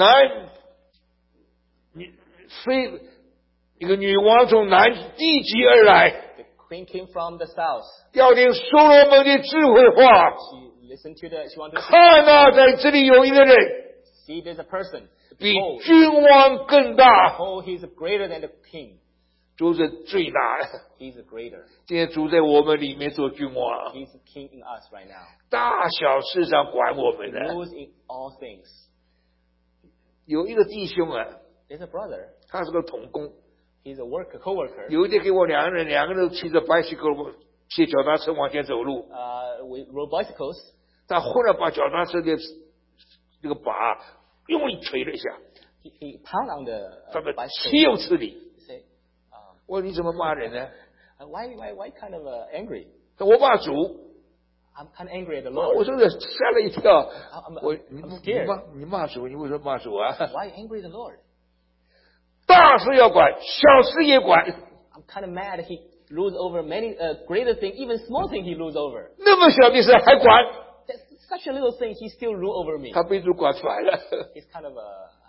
Speaker 1: 非一个女王从南地极而来，
Speaker 2: The queen came from the south.
Speaker 1: 要听所罗门的智慧话。
Speaker 2: She listened to she wanted to
Speaker 1: 看啊，在这里有一个人
Speaker 2: see there's a person.
Speaker 1: 比
Speaker 2: Behold,
Speaker 1: 君王更大，
Speaker 2: he's greater than the king.
Speaker 1: 主是最大的。
Speaker 2: He's a greater.
Speaker 1: 今天主在我们里面做君王，
Speaker 2: He's the king in us right now.
Speaker 1: 大小事上管我们
Speaker 2: He
Speaker 1: 的。
Speaker 2: rules in all things.
Speaker 1: 有一个弟兄啊，
Speaker 2: There's a brother.
Speaker 1: 他是个童工，
Speaker 2: He's a co-worker.
Speaker 1: 有一天给我两个人都骑着 bicycle 骑脚踏车往前走路，
Speaker 2: We rode bicycles.
Speaker 1: 他忽然把脚踏车的这个把用力捶了一下，
Speaker 2: He pound on the
Speaker 1: 他们
Speaker 2: bicycle.
Speaker 1: 岂有此理！
Speaker 2: He say,
Speaker 1: 我说你怎么骂人呢？
Speaker 2: why kind of angry?
Speaker 1: 我骂主，
Speaker 2: I'm kind of angry at the
Speaker 1: 我
Speaker 2: Lord.
Speaker 1: 说的吓了一跳。
Speaker 2: I'm scared.
Speaker 1: 你骂主，你为什么骂主啊？
Speaker 2: Why angry at the Lord?
Speaker 1: 大事要管，小事也管。
Speaker 2: I'm kind of mad. He rules over many greater things, even small things he rules over.
Speaker 1: 那么小的事还管，
Speaker 2: That's such a little thing, he still rule over me.
Speaker 1: 他被主管出来了。
Speaker 2: He's kind of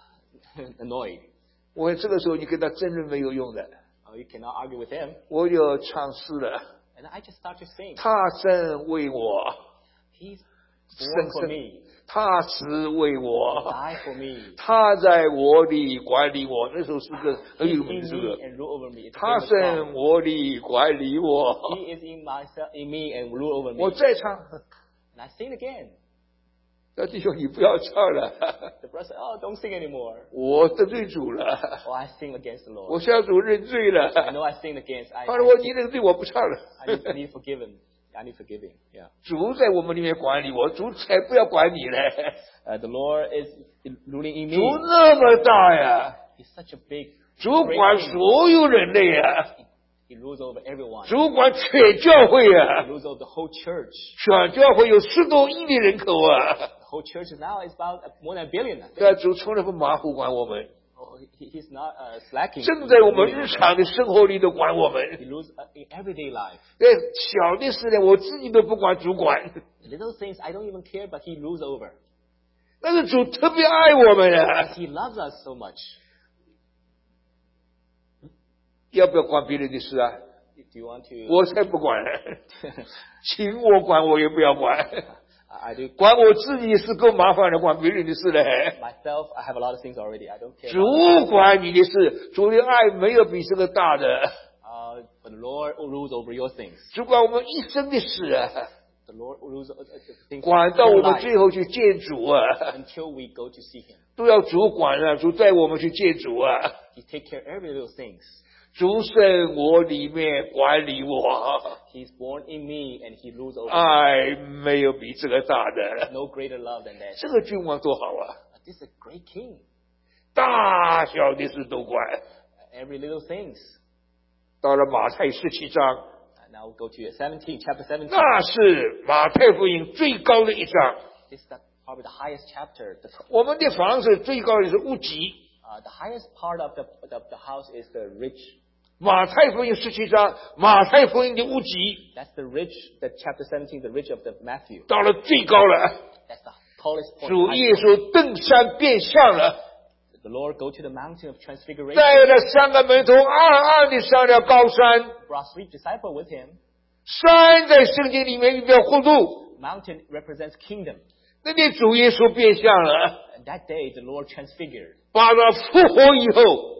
Speaker 2: annoyed.
Speaker 1: 我这个时候你跟他争论没有用的，
Speaker 2: You cannot argue with him.
Speaker 1: 我就唱诗了。
Speaker 2: And I just start to sing.
Speaker 1: 他生为我，
Speaker 2: He's born for
Speaker 1: 生
Speaker 2: me.
Speaker 1: 他死为我，
Speaker 2: Die for me.
Speaker 1: 他在我里管理我。那首诗歌很
Speaker 2: He's
Speaker 1: 有
Speaker 2: in
Speaker 1: 名，是不
Speaker 2: me
Speaker 1: 是？
Speaker 2: and rule over me. It's a
Speaker 1: 他
Speaker 2: famous song.
Speaker 1: 生我里管理我。
Speaker 2: He is in me and rule over
Speaker 1: 我
Speaker 2: me.
Speaker 1: 再唱，
Speaker 2: And I sing again.
Speaker 1: 那弟兄你不要唱了，
Speaker 2: The brother said, oh, don't sing anymore.
Speaker 1: 我得罪主了，
Speaker 2: Oh, I sing against the
Speaker 1: 我
Speaker 2: Lord.
Speaker 1: 向主认罪
Speaker 2: I
Speaker 1: 了。
Speaker 2: know I sinned against.
Speaker 1: 他说你认罪，我不唱了。
Speaker 2: I need forgiven. I need forgiving. Yeah.
Speaker 1: 主在我们里面管理我，主才不要管你嘞。
Speaker 2: The Lord is ruling in
Speaker 1: 主
Speaker 2: me.
Speaker 1: 那么大呀，
Speaker 2: He's such a big.
Speaker 1: 主管所有人类呀，
Speaker 2: He rules over everyone.
Speaker 1: 主管全教会
Speaker 2: He
Speaker 1: 呀，
Speaker 2: rules over the whole church.
Speaker 1: 全教会有10多亿的人口啊。
Speaker 2: The whole church now is about more than a billion. I think.
Speaker 1: 对啊，主从来不马虎管我们，
Speaker 2: Oh, he's not slacking.
Speaker 1: 正在我们日常的生活里都管我
Speaker 2: He
Speaker 1: 们。
Speaker 2: rules in everyday life.
Speaker 1: 对，小的事呢，我自己都不管，主管。
Speaker 2: Little things I don't even care, but He rules over.
Speaker 1: 但是主特别爱我们啊，
Speaker 2: He loves us so much.
Speaker 1: 要不要管别人的事啊？
Speaker 2: Do you want to?
Speaker 1: 我才不管，请我管我也不要管，
Speaker 2: I do
Speaker 1: 管我自己是够麻烦的，管别人的事嘞。
Speaker 2: myself. I have a lot of things already. I don't care.
Speaker 1: 主管你的事，主的爱没有比这个大的。
Speaker 2: But the Lord rules over your things.
Speaker 1: 主管我们一生的事啊，
Speaker 2: The Lord rules over things
Speaker 1: 管到
Speaker 2: of
Speaker 1: 我
Speaker 2: your
Speaker 1: 们
Speaker 2: life
Speaker 1: 最后去见主啊，
Speaker 2: until we go to see Him.
Speaker 1: 都要主管啊，主带我们去见主啊。
Speaker 2: He take care of every little things.
Speaker 1: 主生我里面管理我，
Speaker 2: He's born in me and He rules over.
Speaker 1: 爱没有比这个大的。
Speaker 2: No greater love than that.
Speaker 1: 这个君王多好啊，
Speaker 2: This is a great King.
Speaker 1: 大小的事都管。
Speaker 2: Every little things.
Speaker 1: 到了马太17章，
Speaker 2: Now we'll go to 17, chapter 17.
Speaker 1: 那是马太福音最高的一章。
Speaker 2: This is probably the highest chapter.
Speaker 1: 我们的房子最高的是屋脊。
Speaker 2: The highest part of the house is the rich.
Speaker 1: 马太福音17章，马太福音的屋脊
Speaker 2: That's the rich. The chapter 17, the rich of the Matthew.
Speaker 1: 到了最高了。
Speaker 2: That's the tallest point.
Speaker 1: 主耶稣登山变相了，
Speaker 2: The Lord go to the mountain of transfiguration.
Speaker 1: 带了3个门徒暗暗地上了高山。
Speaker 2: Brought 3 disciples with him.
Speaker 1: 山在圣经里面预表互助，
Speaker 2: Mountain represents kingdom.
Speaker 1: 那天主耶稣变相了，
Speaker 2: And that day, the Lord transfigured.
Speaker 1: 把他复活以后，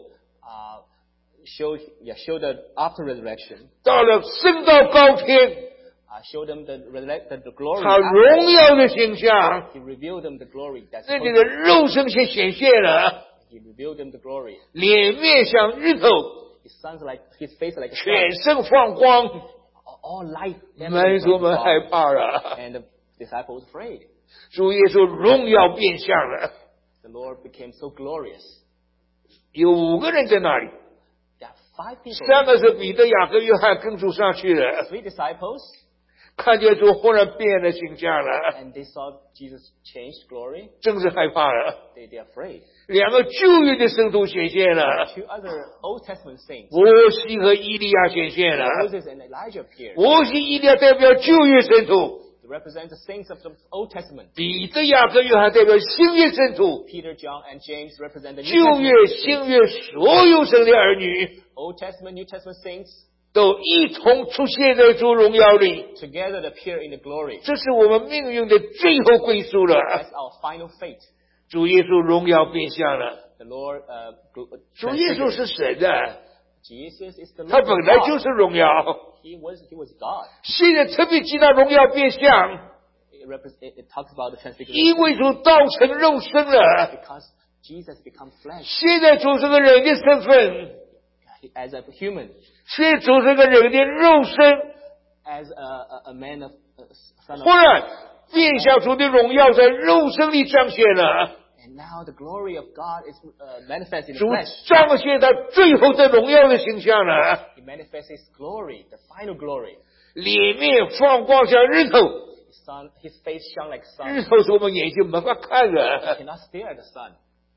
Speaker 2: Showed that after resurrection.
Speaker 1: 到了升到高天，
Speaker 2: Showed them the glory.
Speaker 1: 他荣耀的形象，
Speaker 2: He revealed them the glory. That's
Speaker 1: 那这个肉身先显现了，
Speaker 2: He revealed them the glory.
Speaker 1: 脸面像日头，
Speaker 2: His face like a
Speaker 1: 全
Speaker 2: sun.
Speaker 1: 身放光，
Speaker 2: All light.
Speaker 1: 门徒们害怕了，
Speaker 2: And the disciples afraid.
Speaker 1: 主耶稣荣耀变相了，
Speaker 2: The Lord became so glorious.
Speaker 1: 有5个人在那里，
Speaker 2: There are 5 people.
Speaker 1: 3个是彼得、雅各、约翰跟主上去了，
Speaker 2: 3 disciples.
Speaker 1: 看见主忽然变了形象了，
Speaker 2: and they saw Jesus changed glory,
Speaker 1: 真是害怕了。
Speaker 2: they're afraid.
Speaker 1: 两个旧约的圣徒显现了，
Speaker 2: Two other Old Testament saints,
Speaker 1: 摩西和以利亚显现了。
Speaker 2: Moses and Elijah appeared.
Speaker 1: 摩西、以利亚代表旧约圣徒，
Speaker 2: They represent the saints of the Old Testament.
Speaker 1: 彼得、雅各、约翰代表新约圣徒。
Speaker 2: Peter, John, and James represent the New
Speaker 1: 旧约、
Speaker 2: Testament
Speaker 1: 新
Speaker 2: saints.
Speaker 1: 约所有神的儿女
Speaker 2: Old Testament, New Testament saints
Speaker 1: 都一同出现在主荣耀里，
Speaker 2: together appear in the glory.
Speaker 1: 这是我们命运的最后归宿了。
Speaker 2: That's our final fate.
Speaker 1: 主耶稣荣耀变相了，
Speaker 2: The Lord,
Speaker 1: 主耶稣是神的，
Speaker 2: Jesus is the
Speaker 1: 他
Speaker 2: Lord
Speaker 1: 本
Speaker 2: of
Speaker 1: 来就
Speaker 2: God.
Speaker 1: 是荣耀，
Speaker 2: He was God.
Speaker 1: 现在特别提到荣耀变相，
Speaker 2: It talks about the
Speaker 1: 因
Speaker 2: transfiguration
Speaker 1: 为主道成肉身了，
Speaker 2: because Jesus become flesh
Speaker 1: 现在主是个人的身份，
Speaker 2: as a human,
Speaker 1: 现在主是个人的肉身，
Speaker 2: as a man of son
Speaker 1: 忽
Speaker 2: of.
Speaker 1: 然变相主的荣耀在肉身里彰显了。
Speaker 2: And now the glory of God is manifest in the
Speaker 1: 主
Speaker 2: flesh.
Speaker 1: 彰显他最后的荣耀的形象了，
Speaker 2: He manifests His glory, the final glory.
Speaker 1: 里面放光像日头，
Speaker 2: His face shone like
Speaker 1: 日
Speaker 2: sun.
Speaker 1: 头是我们眼睛没法看
Speaker 2: You
Speaker 1: 的。
Speaker 2: cannot stare at the sun.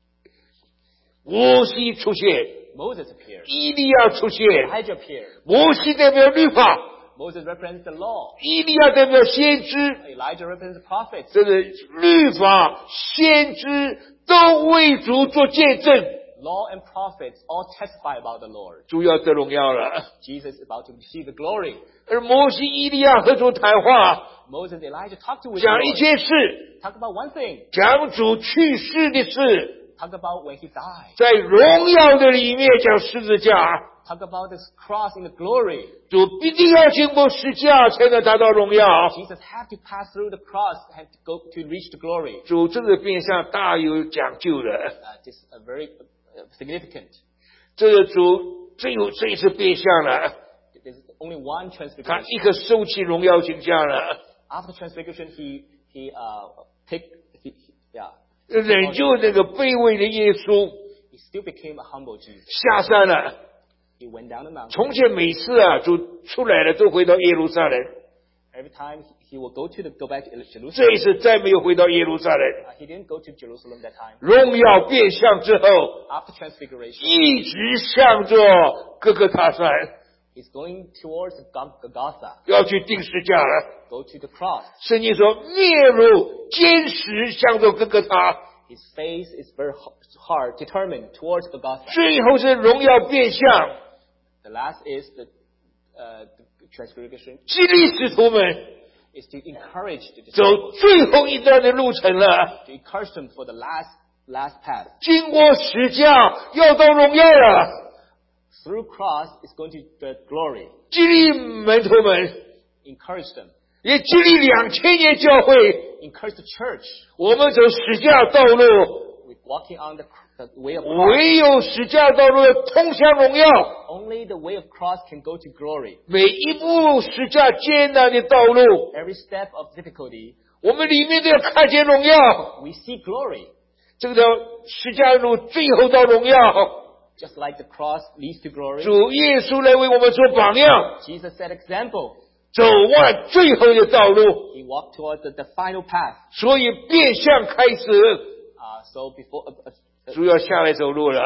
Speaker 1: 摩西出现，
Speaker 2: Moses appeared.
Speaker 1: 以利亚出现，
Speaker 2: Elijah appeared.
Speaker 1: 摩西代表律法，
Speaker 2: Moses represents the law.
Speaker 1: 以利亚代表先知，
Speaker 2: Elijah represents the prophets.
Speaker 1: 这个律法、先知都为主做见证，
Speaker 2: Law and prophets all testify about the Lord.
Speaker 1: 主要得荣耀了。
Speaker 2: Jesus is about to receive the glory.
Speaker 1: 而摩西、以利亚和主谈话，
Speaker 2: Moses and Elijah talk to with the
Speaker 1: 讲一
Speaker 2: Lord.
Speaker 1: 件事，
Speaker 2: Talk about one thing.
Speaker 1: 讲主去世的事，
Speaker 2: Talk about when he died.
Speaker 1: 在荣耀的里面讲十字架，
Speaker 2: Talk about this cross in the glory.
Speaker 1: 主必定要经过十字架才能达到荣耀。
Speaker 2: Jesus had to pass through the cross and to go to reach the glory.
Speaker 1: 主这个变相大有讲究的，
Speaker 2: This is very significant.
Speaker 1: 这个主只有这一次变相了，
Speaker 2: There's only one
Speaker 1: 他
Speaker 2: transfiguration.
Speaker 1: 立刻收起荣耀形象了，
Speaker 2: After transfiguration, he yeah.
Speaker 1: 忍就那个卑微的耶稣
Speaker 2: He still became a humble Jesus.
Speaker 1: 下山了。
Speaker 2: He went down the mountain.
Speaker 1: 从前每次主出来了都回到耶路撒冷，
Speaker 2: Every time he will go back to
Speaker 1: 这
Speaker 2: Jerusalem.
Speaker 1: 一次再没有回到耶路撒冷。
Speaker 2: He didn't go to Jerusalem that time.
Speaker 1: 荣耀变相之后，
Speaker 2: After transfiguration,
Speaker 1: 一直向着哥哥他山，
Speaker 2: he's going towards Golgotha.
Speaker 1: 要去钉十架了。
Speaker 2: Go to the cross.
Speaker 1: 圣经说面如坚实，向着哥哥他。
Speaker 2: His face is very hard, determined towards Golgotha.
Speaker 1: 最后是荣耀变相，
Speaker 2: The last is the transfiguration
Speaker 1: 激励使徒们
Speaker 2: is to encourage the
Speaker 1: 走
Speaker 2: disciples,
Speaker 1: 最后一段的路程了。
Speaker 2: to encourage them for the last path.
Speaker 1: 经过十架，要到荣耀了。
Speaker 2: Through cross is going to the glory.
Speaker 1: 激励门徒们，
Speaker 2: Encourage them.
Speaker 1: 也激励2000年教会。
Speaker 2: Encourage the church
Speaker 1: 我们走十架道路，
Speaker 2: with walking on the way of cross.
Speaker 1: 唯有十架道路通向荣耀。
Speaker 2: Only the way of cross can go to glory.
Speaker 1: 每一步十架艰难的道路，
Speaker 2: Every step of difficulty,
Speaker 1: 我们里面都要看见荣耀。
Speaker 2: we see glory.
Speaker 1: 这条十架路最后到荣耀，
Speaker 2: Just like the cross leads to glory,
Speaker 1: 主耶稣来为我们做榜样，
Speaker 2: Jesus set example.
Speaker 1: 走完最后的道路。
Speaker 2: He walked towards the final path.
Speaker 1: 所以变相开始，
Speaker 2: So before
Speaker 1: 主要下来走路了，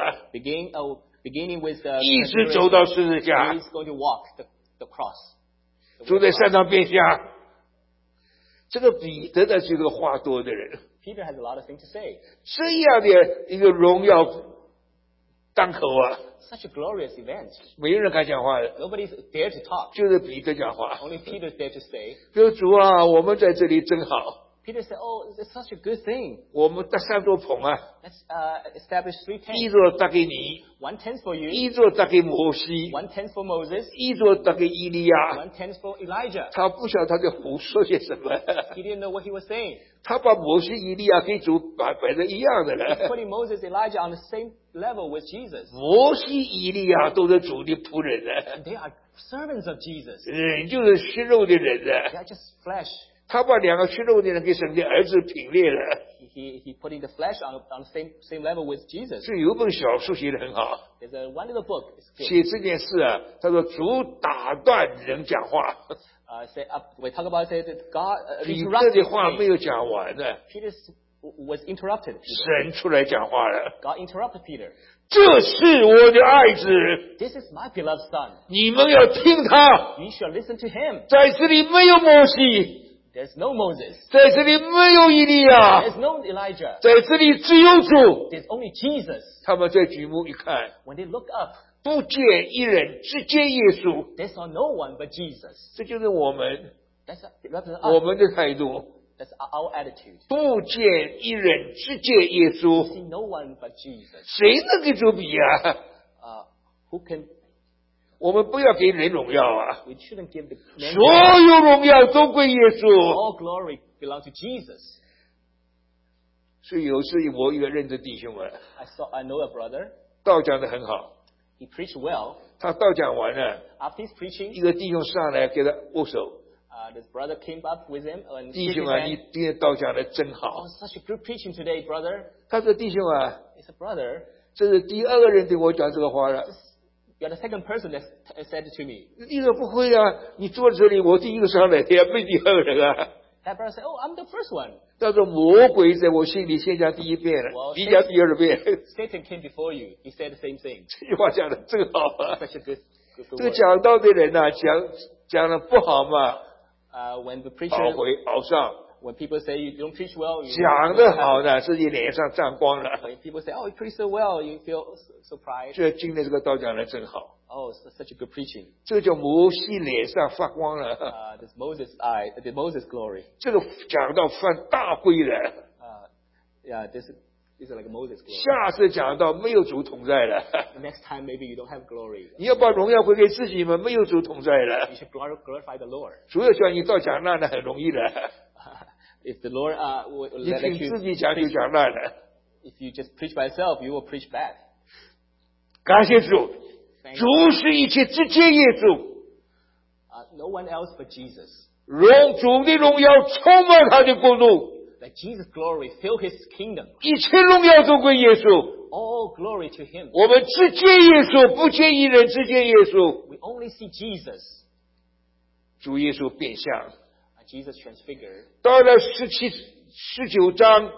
Speaker 2: beginning with the
Speaker 1: 一直走到十字
Speaker 2: he
Speaker 1: 架。
Speaker 2: is going to walk the cross.
Speaker 1: 主在山上变相。这个彼得的这个话多的人，
Speaker 2: Peter has a lot of things to say.
Speaker 1: 这样的一个荣耀当口啊，
Speaker 2: Such a glorious event.
Speaker 1: 没有人敢讲话的，
Speaker 2: Nobody's dared to talk.
Speaker 1: 就是彼得讲话。
Speaker 2: Only Peter dared to say.
Speaker 1: 说主啊，我们在这里真好，
Speaker 2: Peter said, "Oh, it's such a good thing.
Speaker 1: 我们搭三座棚啊，
Speaker 2: Let's establish 3
Speaker 1: 一
Speaker 2: tents.
Speaker 1: 座搭给你，
Speaker 2: 1 tent for you,
Speaker 1: 一座搭给摩西，
Speaker 2: 1 tent for Moses,
Speaker 1: 一座搭给以利亚。
Speaker 2: 1 tent for Elijah."
Speaker 1: 他不晓得他在胡说些什么，
Speaker 2: He didn't know what he was saying.
Speaker 1: 他把摩西、以利亚跟主摆在一样的
Speaker 2: He's
Speaker 1: 了。
Speaker 2: putting Moses, Elijah on the same level with Jesus.
Speaker 1: 摩西、以利亚都是主的仆人了，
Speaker 2: They are servants of Jesus.
Speaker 1: 人就是吃肉的人
Speaker 2: They
Speaker 1: 了。
Speaker 2: are just flesh.
Speaker 1: 他把两个吃肉的人给神的儿子品列了。
Speaker 2: He putting the flesh on the same level with Jesus.
Speaker 1: 所以有本小书写得很好，
Speaker 2: There's one little book. It's good.
Speaker 1: 写这件事啊，他说主打断人讲话，
Speaker 2: we talk about it, God
Speaker 1: 彼得
Speaker 2: interrupted
Speaker 1: 的话
Speaker 2: him.
Speaker 1: 没有讲完呢，
Speaker 2: Peter was interrupted. Peter.
Speaker 1: 神出来讲话了。
Speaker 2: God interrupted Peter.
Speaker 1: 这是我的爱子，
Speaker 2: This is my beloved son.
Speaker 1: 你们要听他。
Speaker 2: You shall listen to him.
Speaker 1: 在这里没有摩西，
Speaker 2: There's no Moses.
Speaker 1: 在这里没有以利亚，
Speaker 2: There's no Elijah.
Speaker 1: 在这里只有主。
Speaker 2: There's only Jesus.
Speaker 1: 他们在举目一看，
Speaker 2: When they look up,
Speaker 1: 不见一人，只见耶稣。
Speaker 2: they saw no one but Jesus.
Speaker 1: 这就是我们
Speaker 2: That's represents
Speaker 1: 我
Speaker 2: us.
Speaker 1: 们的态度。
Speaker 2: That's our attitude.
Speaker 1: 不见一人，只见耶稣。
Speaker 2: See no one but Jesus.
Speaker 1: 谁能跟主比啊？
Speaker 2: Who can?
Speaker 1: 我们不要给人荣耀啊！
Speaker 2: We shouldn't give the man
Speaker 1: 所有荣耀都归耶稣。
Speaker 2: all glory belong to Jesus.
Speaker 1: 所以有次我一个认识弟兄啊，
Speaker 2: I know a brother.
Speaker 1: 道讲得很好，
Speaker 2: He preached well.
Speaker 1: 他道讲完了，
Speaker 2: After his preaching,
Speaker 1: 一个弟兄上来给他握手，
Speaker 2: this brother came up with him and
Speaker 1: 弟
Speaker 2: shook
Speaker 1: 兄
Speaker 2: his
Speaker 1: 啊，你
Speaker 2: hand.
Speaker 1: 今天道讲得真好
Speaker 2: Oh,。such a good preaching today, brother.
Speaker 1: 他说弟兄啊，
Speaker 2: It's a brother.
Speaker 1: 这是第二个人对我讲这个话了。
Speaker 2: You're the second person that said it to me.
Speaker 1: 你说不会啊，你坐这里，我第一个上来的呀，没第二个人啊。
Speaker 2: That brother said, "Oh, I'm the first one."
Speaker 1: 他说魔鬼在我心里先讲第一遍了，你讲第二遍。
Speaker 2: Satan came before you. He said the same thing.
Speaker 1: 这句话讲的真好啊！
Speaker 2: Such a good
Speaker 1: 这个
Speaker 2: word.
Speaker 1: 讲道的人呐、讲的不好嘛，
Speaker 2: When the
Speaker 1: 熬
Speaker 2: preacher,
Speaker 1: 回熬上；
Speaker 2: when people say you don't preach well, you
Speaker 1: 讲的好呢，自己脸上沾光了。
Speaker 2: When people say, "Oh, you preach so well," you feel so proud.
Speaker 1: 这今天这个道讲的真好，
Speaker 2: Oh, such a good preaching.
Speaker 1: 这叫摩西脸上发光了。
Speaker 2: This Moses eye, the Moses glory.
Speaker 1: 这个讲道犯大规了。
Speaker 2: Yeah, this is like a Moses glory.
Speaker 1: 下次讲到没有主同在了，
Speaker 2: The next time maybe you don't have glory.
Speaker 1: 你要把荣耀归给自己嘛，没有主同在了
Speaker 2: You。should glorify the Lord.
Speaker 1: 主要叫你到讲那很容易的，
Speaker 2: If the Lord will
Speaker 1: 你
Speaker 2: let
Speaker 1: 听
Speaker 2: you
Speaker 1: 自己讲就
Speaker 2: preach,
Speaker 1: 讲那了。
Speaker 2: if you just preach by yourself, you will preach bad.
Speaker 1: 感谢主，
Speaker 2: Thank
Speaker 1: 主是一切只见耶稣，
Speaker 2: no one else but Jesus.
Speaker 1: 荣主的荣耀充满他的国度，
Speaker 2: Let Jesus' glory fill His kingdom.
Speaker 1: 一切荣耀都归耶稣。
Speaker 2: All glory to Him.
Speaker 1: 我们只见耶稣，不见一人，只见耶稣。
Speaker 2: We only see Jesus.
Speaker 1: 主耶稣变相，
Speaker 2: Jesus transfigured.
Speaker 1: 到了19章，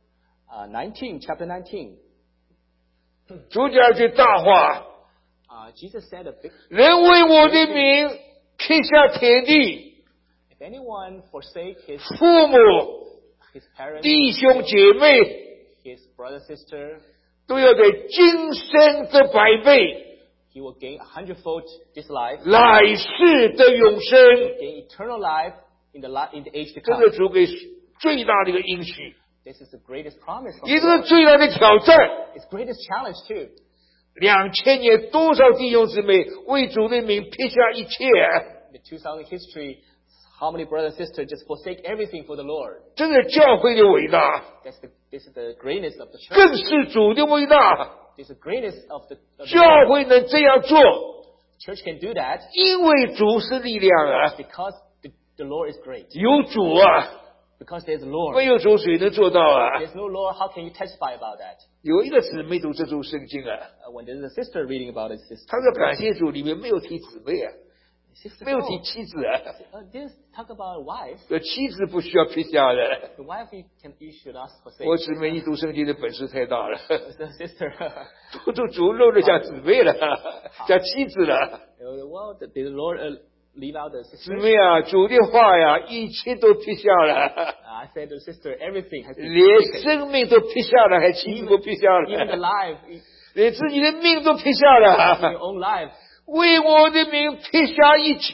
Speaker 2: Chapter 19.
Speaker 1: 主讲句大话，
Speaker 2: Jesus said a big,
Speaker 1: 人为我的名撇下天地、
Speaker 2: if anyone forsake his
Speaker 1: 父母、
Speaker 2: parents,
Speaker 1: 弟兄姐妹，
Speaker 2: his brother, sister,
Speaker 1: 都要在今生的百倍，
Speaker 2: he will gain 100-fold this life,
Speaker 1: 来世的永生。
Speaker 2: gain eternal life in the age to
Speaker 1: 这
Speaker 2: come.
Speaker 1: 个主给最大的一个应许，
Speaker 2: This is the greatest promise from
Speaker 1: 也
Speaker 2: the
Speaker 1: 是
Speaker 2: Lord.
Speaker 1: 最大的挑战。
Speaker 2: It's greatest challenge too.
Speaker 1: 2000年，多少弟兄姊妹为主的名撇下一切，
Speaker 2: The 2000 history, how many brothers and sisters just forsake everything for the Lord?
Speaker 1: 这是教会的伟大，
Speaker 2: This is the greatness of the church.
Speaker 1: 更是主的伟大。
Speaker 2: This is the greatness of the
Speaker 1: 教会能这样做，
Speaker 2: church can do that
Speaker 1: 因为主是力量啊，
Speaker 2: because the Lord is great.
Speaker 1: 有主啊，
Speaker 2: Because there's a Lord.
Speaker 1: 没有主谁能做到啊？
Speaker 2: There's no Lord, how can you testify about that?
Speaker 1: 有一个姊妹读这组圣经啊，
Speaker 2: When there's a sister reading about it, sister,
Speaker 1: 她说感谢主里面没有提姊妹啊，
Speaker 2: sister
Speaker 1: 没有提妻子啊，
Speaker 2: this talk about a wife.
Speaker 1: 妻子不需要撇下的。
Speaker 2: The wife you should not forsake.
Speaker 1: 我姊妹一读圣经的本事太大了，
Speaker 2: The sister.
Speaker 1: 都主漏了讲姊妹了，讲妻子了。
Speaker 2: Well, did the Lord leave out the
Speaker 1: 姊
Speaker 2: sister?
Speaker 1: 妹啊，主的话呀，一切都撇下了，
Speaker 2: I said to the sister, everything has been
Speaker 1: 连
Speaker 2: taken.
Speaker 1: 生命都撇下了，还妻子都撇下
Speaker 2: Even the
Speaker 1: 了，
Speaker 2: life,
Speaker 1: 连自己的命都撇下
Speaker 2: your
Speaker 1: 了，
Speaker 2: own life,
Speaker 1: 为我的名撇下一切，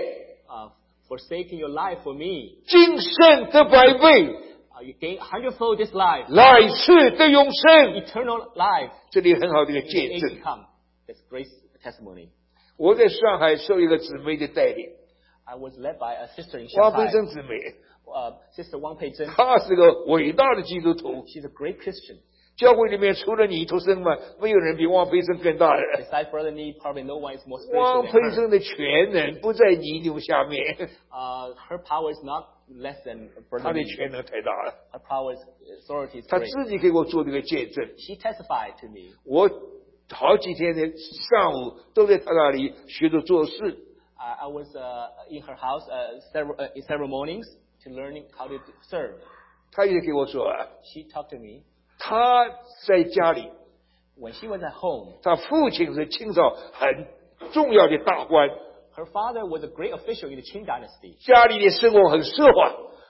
Speaker 2: forsaking your life for me.
Speaker 1: 今生的百倍，
Speaker 2: You gain 100-fold this life,
Speaker 1: 来世的永生。
Speaker 2: eternal life.
Speaker 1: 这里很好的一个
Speaker 2: In the
Speaker 1: 见
Speaker 2: age
Speaker 1: 证
Speaker 2: to。come. That's great testimony.
Speaker 1: 我在上海受一个姊妹的带领，
Speaker 2: I was led by a sister in
Speaker 1: 汪培
Speaker 2: Shanghai,
Speaker 1: 珍姊妹，
Speaker 2: Sister Wang Peizhen.
Speaker 1: 她是个伟大的基督徒。
Speaker 2: She's a great Christian.
Speaker 1: 教会里面除了你出生嘛，没有人比汪培珍更大的。
Speaker 2: Besides Brother Nee, probably no one is more
Speaker 1: 汪
Speaker 2: spiritual
Speaker 1: 培
Speaker 2: than her.
Speaker 1: 珍的全能不在泥牛下面，
Speaker 2: Her power is not less than
Speaker 1: 他
Speaker 2: Brother
Speaker 1: 的
Speaker 2: Nee.
Speaker 1: 全能太大了。
Speaker 2: Her power is authority is
Speaker 1: 他
Speaker 2: great.
Speaker 1: 自己给我做这个见证，
Speaker 2: She testified to me.
Speaker 1: 我好几天的上午都在他那里学着做事。
Speaker 2: I was in her house several mornings to learning how to serve.
Speaker 1: 她也给我说啊，
Speaker 2: She talked to me
Speaker 1: 她在家里，
Speaker 2: when she was at home.
Speaker 1: 她父亲是清朝很重要的大官，
Speaker 2: Her father was a great official in the Qing dynasty.
Speaker 1: 家里的生活很奢华，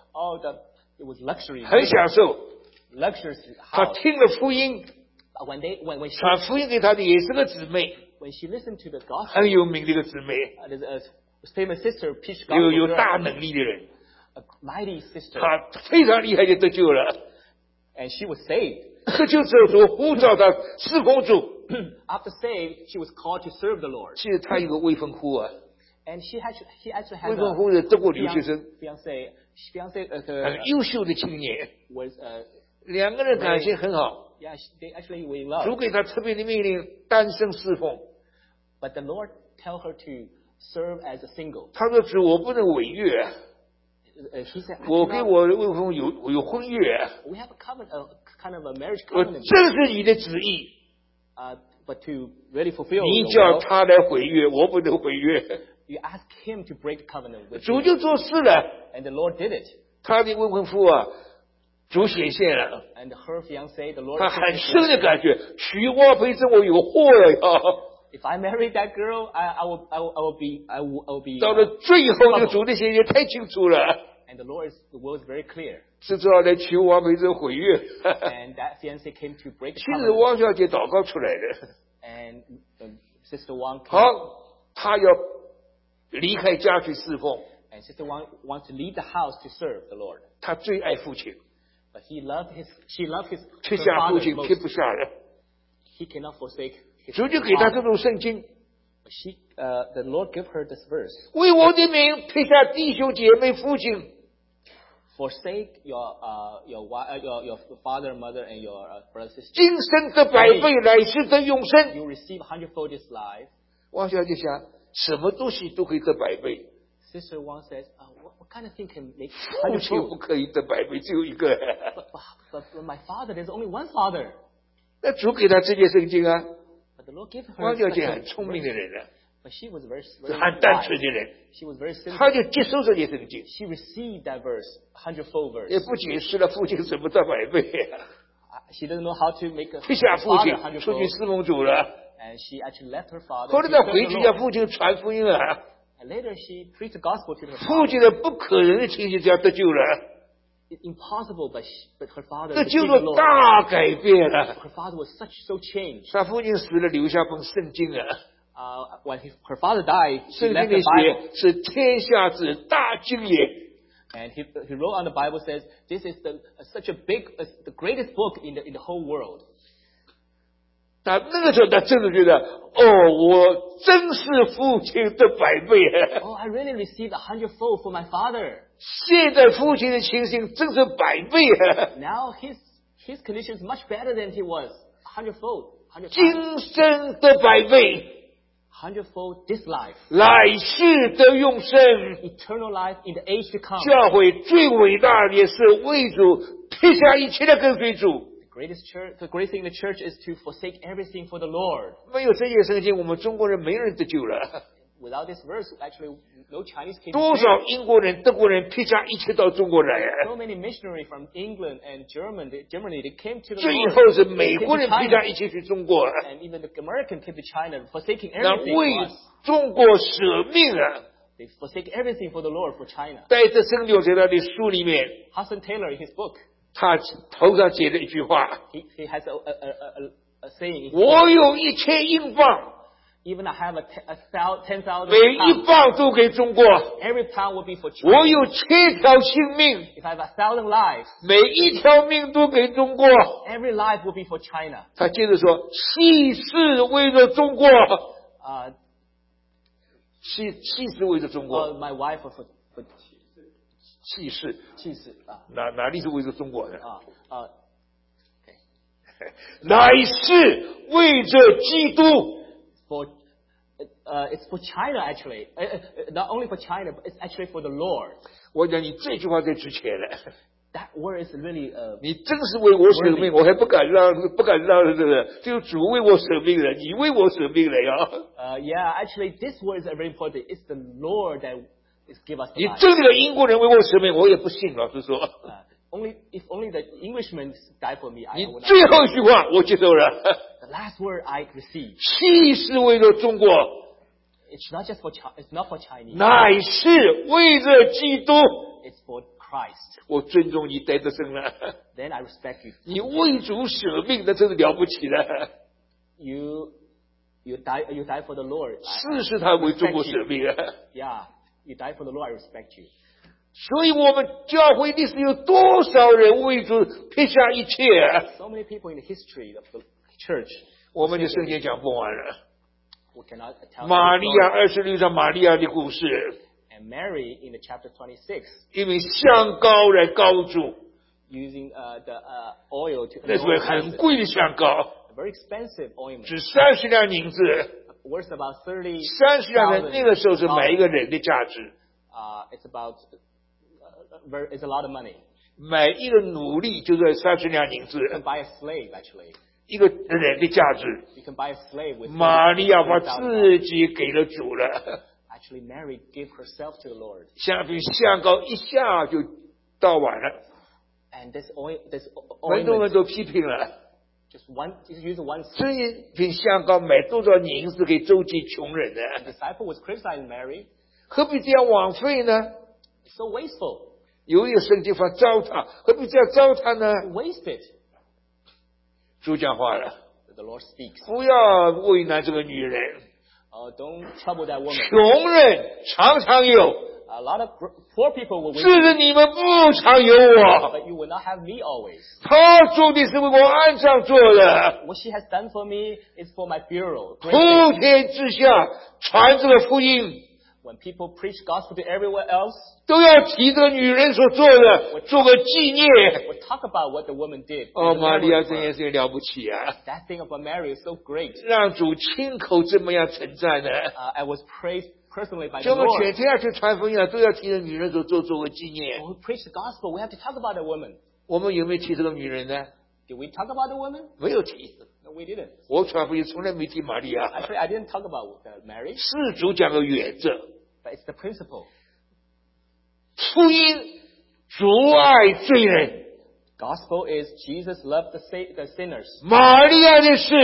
Speaker 2: It was luxury.
Speaker 1: 很享受。
Speaker 2: Luxurious
Speaker 1: 她
Speaker 2: house.
Speaker 1: 听了福音，
Speaker 2: When
Speaker 1: 传福音给她的也是个姊妹，
Speaker 2: she listened to the gospel,
Speaker 1: 很有名的一个姊妹，
Speaker 2: there's a famous sister preached
Speaker 1: 有
Speaker 2: gospel to her,
Speaker 1: 大能力的人，
Speaker 2: a mighty sister,
Speaker 1: 她非常厉害的得救了。
Speaker 2: and she was saved.
Speaker 1: 得救之后说呼召她侍奉主，
Speaker 2: After saved, she was called to serve the Lord.
Speaker 1: 其实她有个未婚夫啊，
Speaker 2: And she actually
Speaker 1: 未
Speaker 2: had
Speaker 1: 婚
Speaker 2: a
Speaker 1: 夫是德国留学生，
Speaker 2: fiance
Speaker 1: 很优秀的青年，
Speaker 2: was
Speaker 1: 两个人感情很好。
Speaker 2: they actually were in love.
Speaker 1: 主给她特别的命令，单身侍奉。
Speaker 2: But the Lord tell her to serve as a single.
Speaker 1: 她说主，我不能违约，
Speaker 2: She said,
Speaker 1: 我给我未婚夫有婚约，
Speaker 2: we have a kind of a marriage
Speaker 1: 我
Speaker 2: covenant.
Speaker 1: 这是你的旨意，
Speaker 2: But to really fulfill
Speaker 1: 你
Speaker 2: the
Speaker 1: 叫
Speaker 2: will,
Speaker 1: 他来毁约，我不能毁约。
Speaker 2: you ask him to break the covenant with
Speaker 1: 主
Speaker 2: you.
Speaker 1: 就做事了，
Speaker 2: And the Lord did it.
Speaker 1: 他的未婚夫啊，主显现了，
Speaker 2: And her fiance, the Lord
Speaker 1: 他
Speaker 2: took
Speaker 1: 很
Speaker 2: his
Speaker 1: 深的
Speaker 2: fiance.
Speaker 1: 感觉，娶汪培珍我有祸了呀。
Speaker 2: If I marry that girl, I will be
Speaker 1: 到了最后，这个主的显现太清楚了，
Speaker 2: and the will is very clear.
Speaker 1: 是知道来求汪培珍毁约。
Speaker 2: And that fiance came to break the
Speaker 1: 其实
Speaker 2: covenant.
Speaker 1: 汪小姐祷告出来的，
Speaker 2: And Sister Wang
Speaker 1: 好
Speaker 2: came,，
Speaker 1: 她要离开家去侍奉，
Speaker 2: and Sister Wang wants to leave the house to serve the Lord.
Speaker 1: 她最爱父亲，
Speaker 2: But she loved his
Speaker 1: 撇
Speaker 2: her
Speaker 1: 下父
Speaker 2: father
Speaker 1: 亲
Speaker 2: most.
Speaker 1: 撇不下来。
Speaker 2: He cannot forsake his
Speaker 1: 主就给她
Speaker 2: father.
Speaker 1: 这种圣经，
Speaker 2: The Lord gave her this verse.
Speaker 1: 为我的名撇下弟兄姐妹父亲。
Speaker 2: Forsake your father, mother, and your brother, sister.
Speaker 1: 今生得百倍，来世得永生。
Speaker 2: You receive 100-fold this life.
Speaker 1: 汪小姐想，什么东西都可以得百倍，
Speaker 2: Sister Wang says, what kind of thing can make
Speaker 1: 父亲不
Speaker 2: 100-fold?
Speaker 1: 可以得百倍，只有一个。
Speaker 2: But my father, there's only one father.
Speaker 1: 那主给他这些圣经啊，
Speaker 2: But the Lord gave her
Speaker 1: 汪小
Speaker 2: such
Speaker 1: 姐
Speaker 2: a
Speaker 1: 很聪明的人啊，
Speaker 2: But she was very
Speaker 1: 是很单纯
Speaker 2: wise.
Speaker 1: 的人，
Speaker 2: She was very simple.
Speaker 1: 他就接受这些圣经，
Speaker 2: She received that verse, 100-fold
Speaker 1: 也
Speaker 2: verse.
Speaker 1: 不解释了父亲怎么得百倍，
Speaker 2: She doesn't know how to make a
Speaker 1: 撇下
Speaker 2: her
Speaker 1: 父亲
Speaker 2: father
Speaker 1: 出去
Speaker 2: 100-fold.
Speaker 1: 侍奉主了。
Speaker 2: And she actually left her father.
Speaker 1: 后来
Speaker 2: to
Speaker 1: 他
Speaker 2: serve
Speaker 1: 回
Speaker 2: the
Speaker 1: 去叫
Speaker 2: Lord.
Speaker 1: 父亲传福音啊，
Speaker 2: And later she preached the gospel to her
Speaker 1: 父
Speaker 2: father.
Speaker 1: 亲的不可能的情形下得救了，
Speaker 2: It's impossible, but her father
Speaker 1: 这
Speaker 2: received
Speaker 1: 就
Speaker 2: the
Speaker 1: 是
Speaker 2: Lord.
Speaker 1: 大改变了。
Speaker 2: Her father was so changed.
Speaker 1: 他父亲死了，留下本圣经啊。
Speaker 2: When her father died, he
Speaker 1: 圣经
Speaker 2: left
Speaker 1: 里
Speaker 2: the Bible.
Speaker 1: 写是天下之大经也。
Speaker 2: And he wrote on the Bible says, this is such a big, the greatest book in the whole world.
Speaker 1: 那个时候他真的觉得，我真是父亲的百倍。
Speaker 2: Oh, I really received 100-fold for my father.
Speaker 1: 现在父亲的情形真是百倍。
Speaker 2: Now his condition is much better than he was. 100-fold. 100 times.
Speaker 1: 今生的百倍，
Speaker 2: 100-fold this life.
Speaker 1: 来世的永生。
Speaker 2: Eternal life in the age to come.
Speaker 1: 教会最伟大的是为主撇下一切的跟随主。
Speaker 2: The great thing in the church is to forsake everything for the Lord.
Speaker 1: 没有这些圣经，我们中国人没人得救了。
Speaker 2: Without this verse, actually, no Chinese came.
Speaker 1: 多少英国人、德国人撇下一切到中国来。
Speaker 2: So many missionaries from England and Germany, they came to the
Speaker 1: 最
Speaker 2: Lord.
Speaker 1: 后是
Speaker 2: They
Speaker 1: 美
Speaker 2: came
Speaker 1: 国
Speaker 2: to
Speaker 1: 人撇
Speaker 2: China.
Speaker 1: 下一切去中国。
Speaker 2: And even the American came to China, forsaking
Speaker 1: 那
Speaker 2: everything
Speaker 1: 为
Speaker 2: for us.
Speaker 1: 中国舍命啊！
Speaker 2: They forsake everything for the Lord, for China.
Speaker 1: 戴德生留在他的书里面，
Speaker 2: Hudson Taylor, in his book,
Speaker 1: 他头上写了一句话
Speaker 2: he has a saying.
Speaker 1: 我有1000英镑，
Speaker 2: Even I have 10,000
Speaker 1: 每一
Speaker 2: pounds.
Speaker 1: 镑都给中国。
Speaker 2: Every pound will be for
Speaker 1: 我有
Speaker 2: China.
Speaker 1: 1000条性命，
Speaker 2: If I have 1,000 lives,
Speaker 1: 每一条命都给中国。
Speaker 2: every life will be for China.
Speaker 1: 他接着说：弃世为了中国，弃世为了中国，
Speaker 2: My wife for
Speaker 1: 弃世
Speaker 2: 气势
Speaker 1: 哪里是为了中国的？
Speaker 2: okay.
Speaker 1: 乃是为着基督。
Speaker 2: For it's for China actually. Not only for China, but it's actually for the Lord.
Speaker 1: 我讲你这句话最值钱了。
Speaker 2: that word is really
Speaker 1: 你真是为我舍命，我还不敢让这个，就主为我舍命了，你为我舍命了呀。
Speaker 2: yeah, actually, this word is very important. It's the Lord that is give us the
Speaker 1: 你
Speaker 2: life.
Speaker 1: 真的英国人为我舍命，我也不信。老实说，
Speaker 2: If only the Englishmen die for me, I
Speaker 1: 你
Speaker 2: would not.
Speaker 1: 最后一句话我接受了。
Speaker 2: The last word I received.
Speaker 1: 既是为了中国，
Speaker 2: It's not just for it's not for Chinese.
Speaker 1: 乃是为了基督。
Speaker 2: It's for Christ.
Speaker 1: 我尊重你戴德生了，
Speaker 2: Then I respect you.
Speaker 1: 你为主舍命，那真是了不起了。
Speaker 2: You die for the Lord.
Speaker 1: 是他为中国舍命啊。
Speaker 2: Yeah, you die for the Lord. I respect you.
Speaker 1: 所以我们教会历史有多少人为主撇下一切啊？
Speaker 2: So many people in the history of the church.
Speaker 1: 我们的圣经讲不完了。
Speaker 2: We cannot tell.
Speaker 1: 玛利亚26章玛利亚的故事，
Speaker 2: And Mary in the chapter 26,
Speaker 1: 因为香膏来膏主，
Speaker 2: using the oil to
Speaker 1: 那是很贵的香膏，
Speaker 2: a very expensive ointment.
Speaker 1: 只30两银子
Speaker 2: Worth about 30.
Speaker 1: ，30两的那个时候是买一个人的价值，
Speaker 2: It's about it's a lot of money.
Speaker 1: 买一个奴隶就是30两银子，
Speaker 2: You can buy a slave actually.
Speaker 1: 一个人的价值。
Speaker 2: You can buy a slave with.
Speaker 1: 玛利亚把
Speaker 2: $30,000.
Speaker 1: 自己给了主了，
Speaker 2: Actually, Mary gave herself to the Lord.
Speaker 1: 香槟香膏一下就倒完了，
Speaker 2: And this
Speaker 1: 很多人
Speaker 2: ointment,
Speaker 1: 都批评了。
Speaker 2: just use one.
Speaker 1: 这一瓶香膏买多少银子给周济穷人呢？
Speaker 2: The disciple was criticizing Mary.
Speaker 1: 何必这样枉费呢？
Speaker 2: It's so wasteful.
Speaker 1: 有一个圣经法糟蹋，何必这样糟蹋呢？
Speaker 2: Waste it.
Speaker 1: 主讲话了，
Speaker 2: The Lord speaks.
Speaker 1: 不要为难这个女人，
Speaker 2: Don't trouble that woman.
Speaker 1: 穷人常常有，
Speaker 2: A lot of poor people will
Speaker 1: 只
Speaker 2: wait,
Speaker 1: 是你们不常有我。
Speaker 2: but you will not have me always.
Speaker 1: 他做的是为我安上做的，
Speaker 2: What she has done for me is for my burial.
Speaker 1: 普天之下传这个福音，
Speaker 2: When people preach gospel to everyone else,
Speaker 1: 都要提这个女人所做的，做个纪念。
Speaker 2: we'll talk about what the woman did.
Speaker 1: 哦，
Speaker 2: In the
Speaker 1: 玛利亚
Speaker 2: memory of
Speaker 1: 这
Speaker 2: her.
Speaker 1: 件事情了不起啊！
Speaker 2: That thing about Mary is so great.
Speaker 1: 让主亲口这么样称赞呢？
Speaker 2: I was praised personally by
Speaker 1: 就
Speaker 2: the
Speaker 1: 我们全
Speaker 2: Lord.
Speaker 1: 天下去传福音啊，都要提着女人所做个纪念。
Speaker 2: When we preach the gospel, we have to talk about the woman.
Speaker 1: 我们有没有提这个女人呢？
Speaker 2: Did we talk about the woman?
Speaker 1: 没有提。
Speaker 2: No, we didn't.
Speaker 1: 我传福音从来没提玛利亚，
Speaker 2: Actually, I didn't talk about Mary,
Speaker 1: 是主讲的原则。
Speaker 2: but it's the principle.
Speaker 1: 福音主爱罪人，
Speaker 2: Gospel is Jesus loved the sinners.
Speaker 1: 玛利亚的是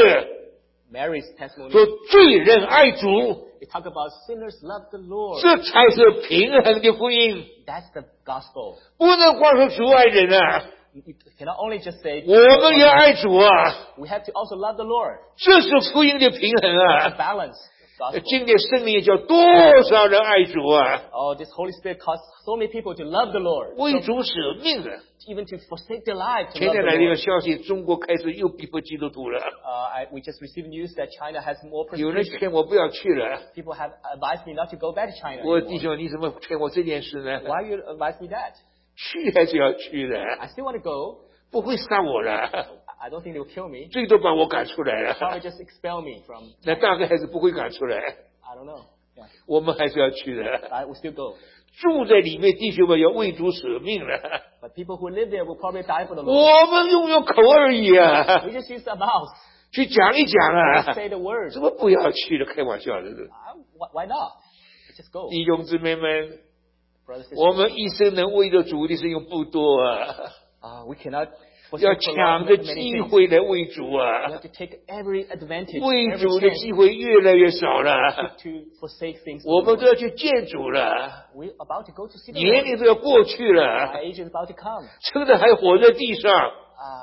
Speaker 2: Mary's testimony.
Speaker 1: 说罪人爱主，
Speaker 2: We talk about sinners love the Lord.
Speaker 1: 这才是平衡的福音。
Speaker 2: That's the gospel.
Speaker 1: 不能光说主爱人啊，
Speaker 2: You cannot only just say
Speaker 1: 我们也爱主啊，
Speaker 2: we have to also love the Lord.
Speaker 1: 这是福音的平衡
Speaker 2: The
Speaker 1: 啊。
Speaker 2: balance. Gospel.
Speaker 1: 今天圣灵也叫多少人爱主啊，
Speaker 2: Oh, this Holy Spirit caused so many people to love the Lord.
Speaker 1: 为主舍命啊。
Speaker 2: Even to forsake their life to
Speaker 1: 前
Speaker 2: love
Speaker 1: 天
Speaker 2: the
Speaker 1: 来的一个
Speaker 2: Lord.
Speaker 1: 消息，中国开始又逼迫基督徒了。
Speaker 2: We just received news that China has more
Speaker 1: 有人
Speaker 2: persecution.
Speaker 1: 劝我不要去了，
Speaker 2: People have advised me not to go back to China
Speaker 1: 我弟
Speaker 2: anymore.
Speaker 1: 兄，你怎么劝我这件事呢？
Speaker 2: Why you advise me that?
Speaker 1: 去还是要去的，
Speaker 2: I still want to go.
Speaker 1: 不会杀我了，
Speaker 2: I don't think they will kill me.
Speaker 1: 最多把我赶出来
Speaker 2: Probably
Speaker 1: 了。
Speaker 2: just expel me from.
Speaker 1: 那大概还是不会赶出来，
Speaker 2: I don't know. Yeah.
Speaker 1: 我们还是要去的。
Speaker 2: I will still go.
Speaker 1: 住在里面，弟兄们要为主舍命了。
Speaker 2: But people who live there will probably die for the Lord.
Speaker 1: 我们用口而已啊，
Speaker 2: We just use our mouth.
Speaker 1: 去讲一讲啊，
Speaker 2: Say the words.
Speaker 1: 怎么不要去了？开玩笑的，
Speaker 2: Why not? Just go.
Speaker 1: 弟兄姊妹们，
Speaker 2: Brothers and
Speaker 1: 我
Speaker 2: sisters.
Speaker 1: 们一生能为着主的事情不多啊，
Speaker 2: We cannot
Speaker 1: 要
Speaker 2: forsake the
Speaker 1: 抢
Speaker 2: Lord
Speaker 1: 着
Speaker 2: many
Speaker 1: 机
Speaker 2: things.
Speaker 1: 会来为主
Speaker 2: We
Speaker 1: 啊
Speaker 2: have，to take every advantage,
Speaker 1: 为
Speaker 2: every
Speaker 1: 主的
Speaker 2: chance
Speaker 1: 机会越来越少了，
Speaker 2: to forsake things.
Speaker 1: 我们都要去见主了，
Speaker 2: We're about to go to see the
Speaker 1: 年
Speaker 2: Lord.
Speaker 1: 龄都要过去
Speaker 2: Our
Speaker 1: 了，
Speaker 2: age is about to come.
Speaker 1: 趁着还活在地上，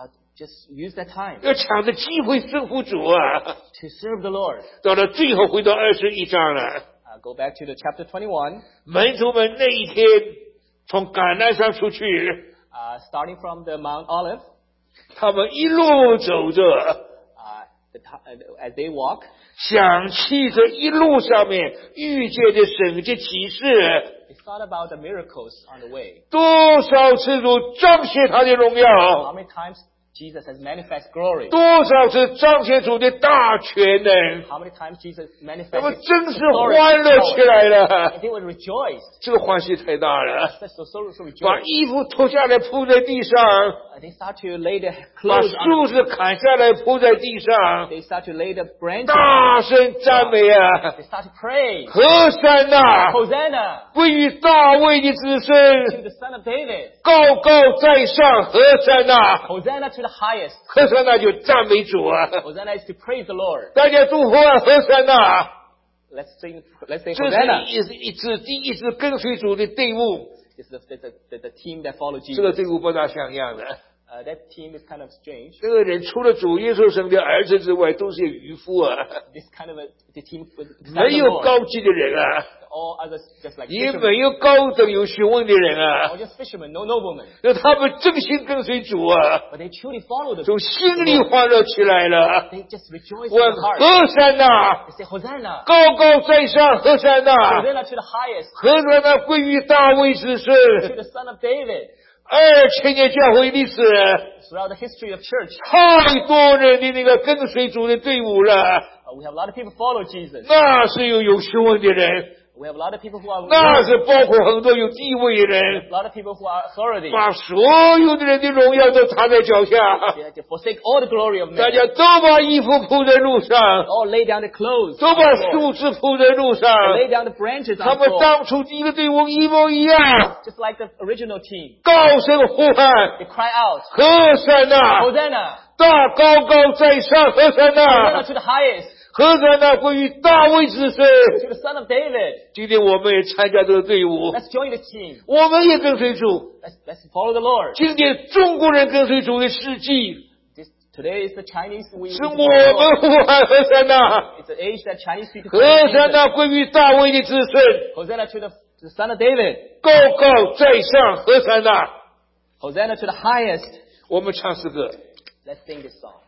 Speaker 2: Just use that time
Speaker 1: 要抢着机会征服主啊！
Speaker 2: to serve the Lord.
Speaker 1: 到了最后，回到21章了，
Speaker 2: Go back to the chapter 21.
Speaker 1: 门徒们那一天从橄榄山出去，
Speaker 2: Starting from the Mount Olive,
Speaker 1: 他们一路走着，
Speaker 2: as they walk,
Speaker 1: 想起这一路上面遇见的神迹启示，
Speaker 2: they thought about the miracles on the way.
Speaker 1: 多少次主彰显他的荣
Speaker 2: How
Speaker 1: 耀，
Speaker 2: many times Jesus has manifest glory.
Speaker 1: 多少次彰显主的大权能，
Speaker 2: How many times Jesus
Speaker 1: 他们
Speaker 2: manifested
Speaker 1: 真是
Speaker 2: glory
Speaker 1: 欢乐起
Speaker 2: and
Speaker 1: 来
Speaker 2: power.
Speaker 1: 了。
Speaker 2: And they would rejoice.
Speaker 1: 这个欢喜太大了，
Speaker 2: Such so
Speaker 1: 把
Speaker 2: rejoice.
Speaker 1: 衣服脱下来铺在地上，
Speaker 2: They start to lay their
Speaker 1: 把
Speaker 2: clothes on.
Speaker 1: 树枝砍下来铺在地上，
Speaker 2: They start to lay the branches.
Speaker 1: 大声赞美啊！
Speaker 2: They start to praise.
Speaker 1: 何山呐，
Speaker 2: Hosanna
Speaker 1: 归于大卫的子
Speaker 2: to
Speaker 1: 孙，
Speaker 2: the Son of David.
Speaker 1: 高高在上，何山呐，
Speaker 2: Hosanna to the highest.
Speaker 1: 何山呐就赞美主啊！
Speaker 2: Hosanna is to praise the Lord.
Speaker 1: 大家祝福啊，何山呐！
Speaker 2: Let's say
Speaker 1: 这
Speaker 2: Hosanna.
Speaker 1: 是一支跟随主的队伍，
Speaker 2: This is the team that follow
Speaker 1: 这个
Speaker 2: Jesus.
Speaker 1: 队伍不大像样的。
Speaker 2: That team is kind of strange.
Speaker 1: 这个人除了主耶稣生的儿子之外，都是渔夫啊，
Speaker 2: This kind of the team with
Speaker 1: 没有高级的人啊，
Speaker 2: all others just like
Speaker 1: 也
Speaker 2: fishermen.
Speaker 1: 没有高等有学问的人啊，
Speaker 2: Or just fishermen, no noblemen.
Speaker 1: 那他们真心跟随主啊，
Speaker 2: But they truly follow the
Speaker 1: 从心里欢乐起来了。
Speaker 2: They just rejoice in
Speaker 1: 问
Speaker 2: their heart.
Speaker 1: 何山呐，
Speaker 2: They say Hosanna.
Speaker 1: 高高在上，何山呐，
Speaker 2: Hosanna to the highest.
Speaker 1: 何山呐归于大卫之
Speaker 2: To
Speaker 1: 孙。
Speaker 2: the Son of David.
Speaker 1: 2000年教会历史，
Speaker 2: Throughout the history of church,
Speaker 1: 太多人的那个跟随主的队伍了，
Speaker 2: we have a lot of people follow Jesus.
Speaker 1: 那是有学问的人，
Speaker 2: We have a lot of people who are
Speaker 1: 那
Speaker 2: learned.
Speaker 1: 是包括很多有地位的人，
Speaker 2: A lot of people who are authority.
Speaker 1: 把所有的人的荣耀都踏在脚下，
Speaker 2: They have to forsake all the glory of
Speaker 1: 大
Speaker 2: men.
Speaker 1: 家都把衣服铺在路上，
Speaker 2: All lay down the clothes.
Speaker 1: 都
Speaker 2: on
Speaker 1: 把
Speaker 2: the floor.
Speaker 1: 树枝铺在路上，
Speaker 2: Lay down the branches
Speaker 1: 他
Speaker 2: on the
Speaker 1: 们
Speaker 2: floor.
Speaker 1: 当初第一个队伍一模一样，
Speaker 2: Just like the original team.
Speaker 1: 高声呼喊
Speaker 2: They cry out,
Speaker 1: 何山呐，
Speaker 2: Hosanna.
Speaker 1: 大高高在上，何山
Speaker 2: Hosanna
Speaker 1: 呐，
Speaker 2: to the highest.
Speaker 1: 何山呐归于大卫之孙。
Speaker 2: To the Son of David.
Speaker 1: 今天我们也参加这个队伍，
Speaker 2: Let's join the team.
Speaker 1: 我们也跟随主。
Speaker 2: Let's follow the Lord.
Speaker 1: 今天中国人跟随主的事迹，
Speaker 2: Today is the Chinese. We
Speaker 1: 是我们呼喊何山呐，
Speaker 2: It's the age that Chinese people
Speaker 1: 何
Speaker 2: follow
Speaker 1: 山
Speaker 2: Jesus.
Speaker 1: 呐归于大卫的子孙，
Speaker 2: Hosanna to the Son of David.
Speaker 1: 高高在上，何山呐。
Speaker 2: Hosanna to the highest.
Speaker 1: 我们唱诗歌。
Speaker 2: Let's sing this song.